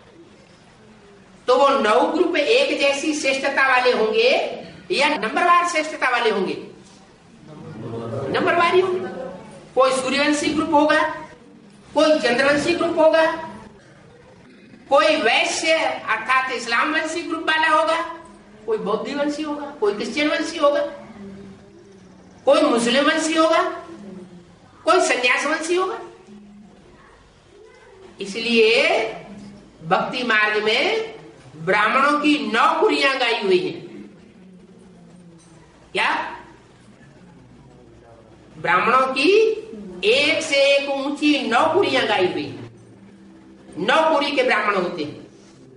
तो वो नौ ग्रुप एक जैसी श्रेष्ठता वाले होंगे या नंबरवार श्रेष्ठता वाले होंगे? नंबरवार ही होंगे। कोई सूर्यवंशी ग्रुप होगा, कोई चंद्रवंशी ग्रुप होगा, कोई वैश्य अर्थात इस्लाम वंशी ग्रुप वाला होगा, कोई बौद्ध वंशी होगा, कोई क्रिश्चियन वंशी होगा, कोई मुस्लिम वंशी होगा, कोई संन्यास वंशी होगा। इसलिए भक्ति मार्ग में ब्राह्मणों की नौ कुरियां गाई हुई हैं। क्या? ब्राह्मणों की एक से एक ऊंची नौ कुरियां गाई हुई हैं। नौ कुरी के ब्राह्मण होते हैं।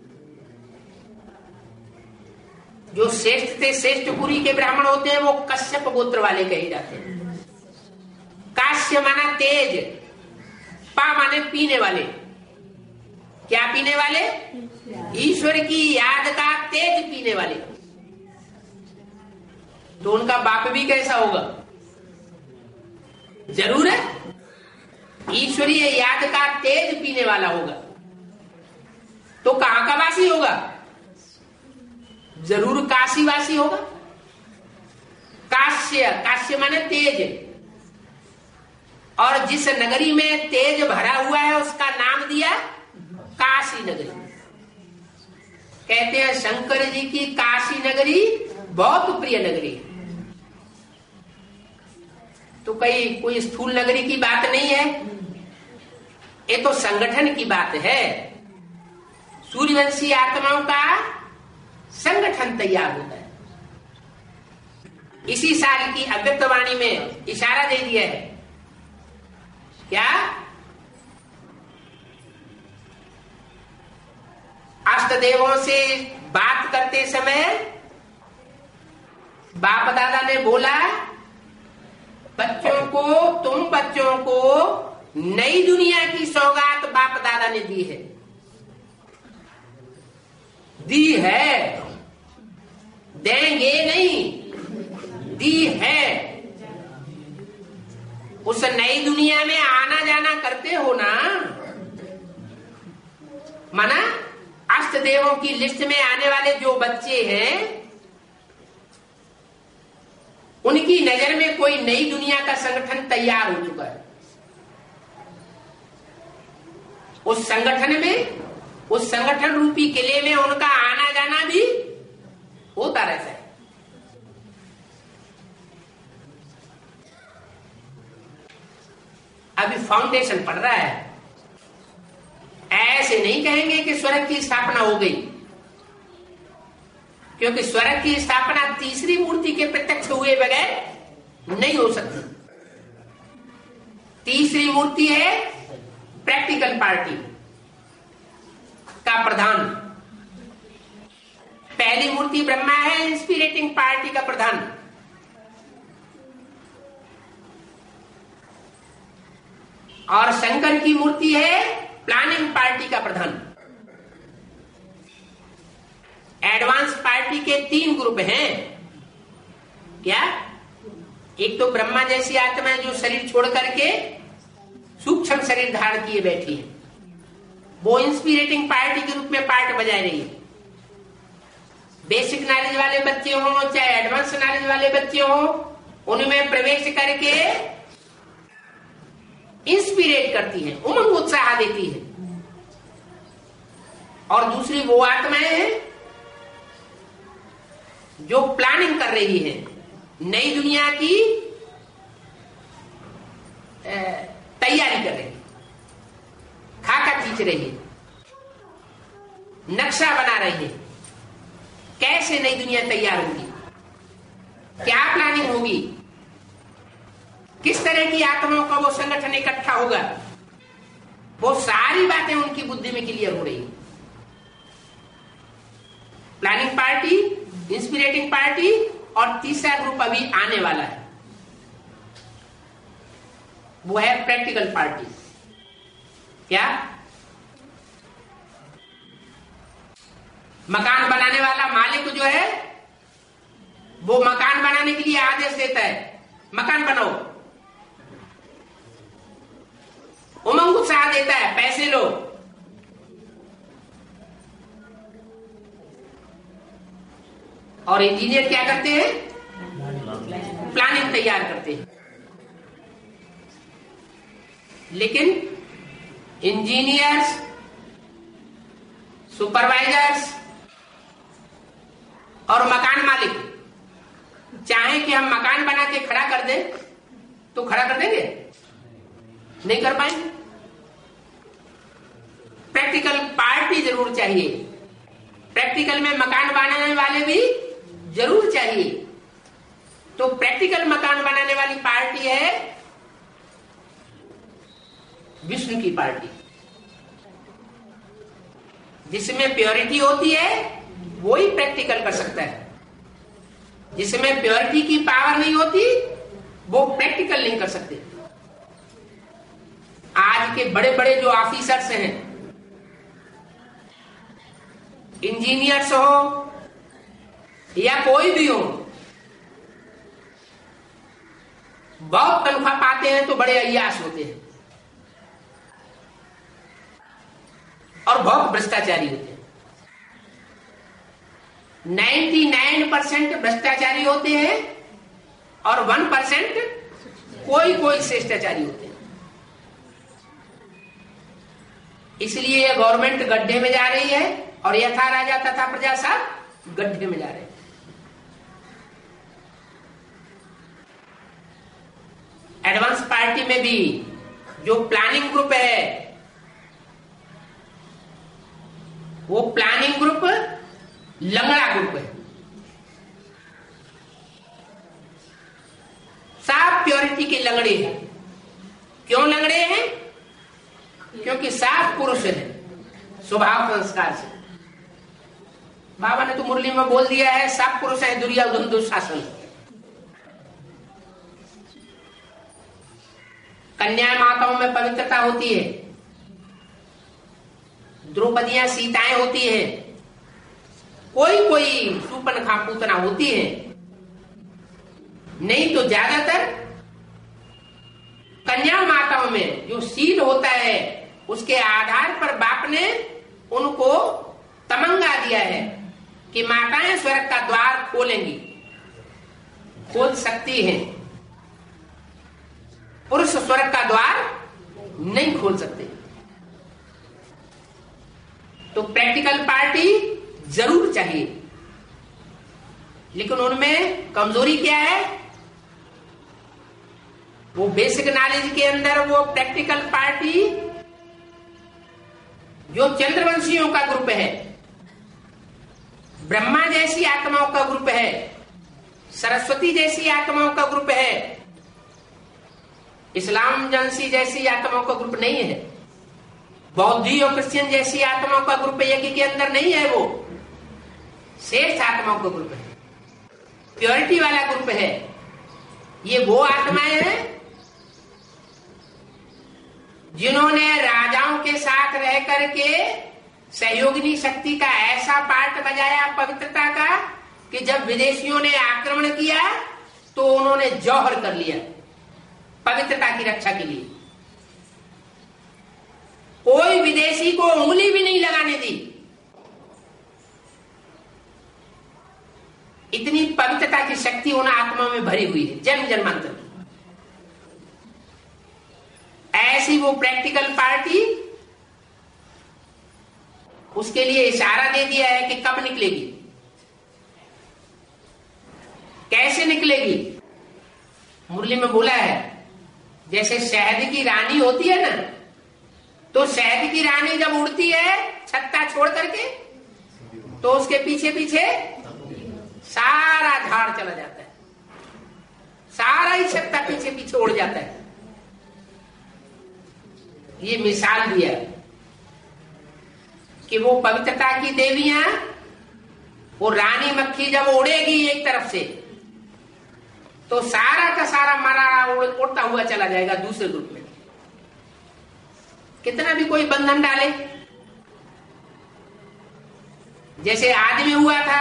जो श्रेष्ठ से श्रेष्ठ कुरी के ब्राह्मण होते हैं वो कश्यप गोत्र वाले कहे जाते हैं। काश्य माना तेज, पा माने पीने वाले। क्या पीने वाले? ईश्वर की याद का तेज पीने वाले। तो उनका बाप भी कैसा होगा? जरूर है ईश्वरीय याद का तेज पीने वाला होगा। तो कहां का वासी होगा? जरूर काशीवासी होगा। काश्य, काश्य माने तेज, और जिस नगरी में तेज भरा हुआ है उसका नाम दिया काशी नगरी। कहते हैं शंकर जी की काशी नगरी बहुत प्रिय नगरी। तो कहीं कोई स्थूल नगरी की बात नहीं है, ये तो संगठन की बात है। सूर्यवंशी आत्माओं का संगठन तैयार होता है। इसी साल की अव्यक्तवाणी में इशारा दे दिया है। क्या? अष्ट देवों से बात करते समय बाप दादा ने बोला, बच्चों को, तुम बच्चों को नई दुनिया की सौगात बाप दादा ने दी है, दी है, देंगे नहीं, दी है। उस नई दुनिया में आना जाना करते हो ना, माना अष्ट देवों की लिस्ट में आने वाले जो बच्चे हैं, उनकी नजर में कोई नई दुनिया का संगठन तैयार हो चुका है। उस संगठन में, उस संगठन रूपी किले में उनका आना जाना भी होता रहता है। अभी फाउंडेशन पड़ रहा है। ऐसे नहीं कहेंगे कि स्वर्ग की स्थापना हो गई, क्योंकि स्वर्ग की स्थापना तीसरी मूर्ति के प्रत्यक्ष हुए बगैर नहीं हो सकती। तीसरी मूर्ति है प्रैक्टिकल पार्टी का प्रधान, पहली मूर्ति ब्रह्मा है इंस्पिरेटिंग पार्टी का प्रधान, और शंकर की मूर्ति है प्लानिंग पार्टी का प्रधान। एडवांस पार्टी के तीन ग्रुप हैं। क्या? एक तो ब्रह्मा जैसी आत्मा जो शरीर छोड़ करके सूक्ष्म शरीर धारण किए बैठी है, वो इंस्पिरेटिंग पार्टी के रूप में पार्ट बजा रही है। बेसिक नॉलेज वाले बच्चे हो चाहे एडवांस नॉलेज वाले बच्चे हो, उनमें प्रवेश करके इंस्पिरेट करती है, उमंग उत्साह देती है। और दूसरी वो आत्माएं हैं जो प्लानिंग कर रही है, नई दुनिया की तैयारी कर रही है, खाका खींच रही है, नक्शा बना रही है, कैसे नई दुनिया तैयार होगी, क्या प्लानिंग होगी, किस तरह की आत्माओं का वो संगठन इकट्ठा होगा, वो सारी बातें उनकी बुद्धि में क्लियर हो रही है। प्लानिंग पार्टी, इंस्पिरेटिंग पार्टी, और तीसरा ग्रुप अभी आने वाला है, वो है प्रैक्टिकल पार्टी। क्या? मकान बनाने वाला मालिक जो है, वो मकान बनाने के लिए आदेश देता है, मकान बनाओ, उमंग उत्साह देता है, पैसे लो। और इंजीनियर क्या करते हैं? प्लानिंग तैयार करते हैं। लेकिन इंजीनियर्स, सुपरवाइजर्स और मकान मालिक चाहे कि हम मकान बना के खड़ा कर दें तो खड़ा कर देंगे? नहीं कर पाएंगे। प्रैक्टिकल पार्टी जरूर चाहिए, प्रैक्टिकल में मकान बनाने वाले भी जरूर चाहिए। तो प्रैक्टिकल मकान बनाने वाली पार्टी है विष्णु की पार्टी, जिसमें प्योरिटी होती है वो ही प्रैक्टिकल कर सकता है। जिसमें प्योरिटी की पावर नहीं होती वो प्रैक्टिकल नहीं कर सकते। आज के बड़े बड़े जो ऑफिसर्स हैं, इंजीनियर्स हो या कोई भी हो, बहुत तनख्वाह पाते हैं तो बड़े अय्याश होते हैं और बहुत भ्रष्टाचारी होते हैं। निन्यानवे परसेंट भ्रष्टाचारी होते हैं और वन परसेंट कोई कोई श्रेष्ठाचारी होते हैं। इसलिए यह गवर्नमेंट गड्ढे में जा रही है और यथा राजा तथा प्रजा सब गड्ढे में जा रहे हैं। एडवांस पार्टी में भी जो प्लानिंग ग्रुप है, वो प्लानिंग ग्रुप लंगड़ा ग्रुप है। साफ प्योरिटी के लंगड़े हैं। क्यों लंगड़े हैं? क्योंकि साफ पुरुष है स्वभाव संस्कार से। बाबा ने तो मुरली में बोल दिया है, सब पुरुष है दुर्योधन दुशासन। कन्या माताओं में पवित्रता होती है, द्रौपदियां सीताएं होती है, कोई कोई सूपनखा पूतना होती है, नहीं तो ज्यादातर कन्या माताओं में जो सील होता है उसके आधार पर बाप ने उनको तमंगा दिया है कि माताएं स्वर्ग का द्वार खोलेंगी, खोल सकती हैं, पुरुष स्वर्ग का द्वार नहीं खोल सकते। तो प्रैक्टिकल पार्टी जरूर चाहिए, लेकिन उनमें कमजोरी क्या है? वो बेसिक नॉलेज के अंदर वो प्रैक्टिकल पार्टी जो चंद्रवंशियों का ग्रुप है, ब्रह्मा जैसी आत्माओं का ग्रुप है, सरस्वती जैसी आत्माओं का ग्रुप है, इस्लाम जंसी जैसी आत्माओं का ग्रुप नहीं है, बौद्धी और क्रिश्चियन जैसी आत्माओं का ग्रुप यज्ञ के अंदर नहीं है। वो श्रेष्ठ आत्माओं का ग्रुप है, प्योरिटी वाला ग्रुप है। ये वो आत्माएं हैं जिन्होंने राजाओं के साथ रह करके सहयोगिनी शक्ति का ऐसा पार्ट बजाया पवित्रता का कि जब विदेशियों ने आक्रमण किया तो उन्होंने जौहर कर लिया पवित्रता की रक्षा के लिए। कोई विदेशी को उंगली भी नहीं लगाने दी। इतनी पवित्रता की शक्ति उन आत्मा में भरी हुई है जन्म जन्मांतर की। ऐसी वो प्रैक्टिकल पार्टी, उसके लिए इशारा दे दिया है कि कब निकलेगी, कैसे निकलेगी। मुरली में बोला है जैसे शहद की रानी होती है ना, तो शहद की रानी जब उड़ती है छत्ता छोड़ करके तो उसके पीछे पीछे सारा झाड़ चला जाता है, सारा ही छत्ता पीछे पीछे उड़ जाता है। ये मिसाल दिया कि वो पवित्रता की देवियां, वो रानी मक्खी जब उड़ेगी एक तरफ से तो सारा का सारा मरा उड़ता हुआ चला जाएगा दूसरे ग्रुप में। कितना भी कोई बंधन डाले, जैसे आदमी हुआ था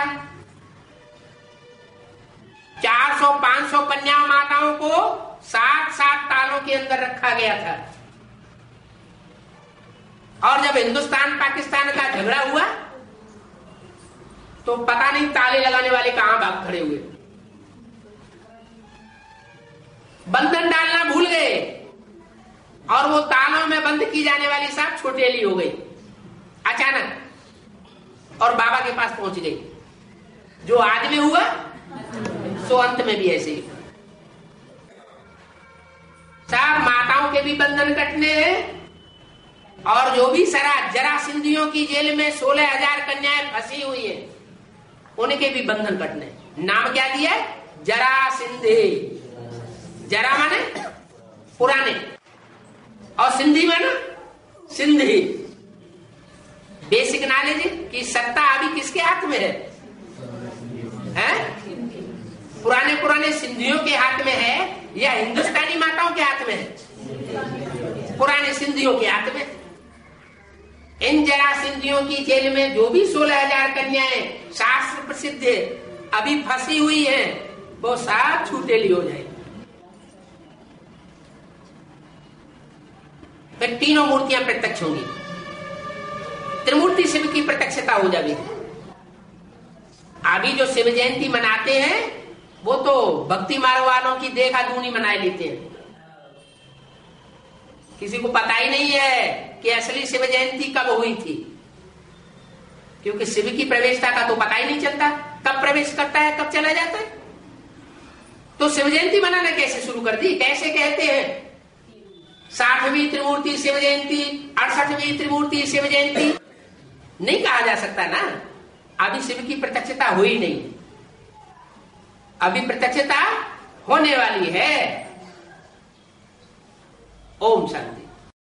चार सौ पांच सौ कन्या माताओं को सात सात तालों के अंदर रखा गया था, और जब हिंदुस्तान पाकिस्तान का झगड़ा हुआ तो पता नहीं ताले लगाने वाले कहां भाग खड़े हुए, बंधन डालना भूल गए और वो तालों में बंद की जाने वाली सब छोटेली हो गई अचानक और बाबा के पास पहुंच गई। जो आदमी हुआ सो अंत में भी ऐसे ही। सब माताओं के भी बंधन कटने हैं, और जो भी सरा जरा सिंधियों की जेल में सोलह हजार कन्याएं फंसी हुई है उनके भी बंधन कटने। नाम क्या दिया? जरा सिंधे। जरा माने पुराने और सिंधी माने सिंधी। बेसिक नॉलेज की सत्ता अभी किसके हाथ में है? हैं? पुराने पुराने सिंधियों के हाथ में है या हिंदुस्तानी माताओं के हाथ में है? पुराने सिंधियों के हाथ में। इन जरा सिंधियों की जेल में जो भी सोलह हजार कन्याएं शास्त्र प्रसिद्ध है अभी फंसी हुई हैं, वो सब छूटेली हो जाएगी। फिर तीनों मूर्तियां प्रत्यक्ष होंगी, त्रिमूर्ति शिव की प्रत्यक्षता हो जाएगी। अभी जो शिव जयंती मनाते हैं वो तो भक्ति मार्ग वालों की देखा दूनी मनाए लेते हैं। किसी को पता ही नहीं है कि असली शिव जयंती कब हुई थी, क्योंकि शिव की प्रवेशता का तो पता ही नहीं चलता, कब प्रवेश करता है कब चला जाता है। तो शिव जयंती मनाना कैसे शुरू कर दी? कैसे कहते हैं साठवीं त्रिमूर्ति शिव जयंती, अड़सठवीं त्रिमूर्ति शिव जयंती? नहीं कहा जा सकता ना, अभी शिव की प्रत्यक्षता हुई नहीं, अभी प्रत्यक्षता होने वाली है। ओम शांति।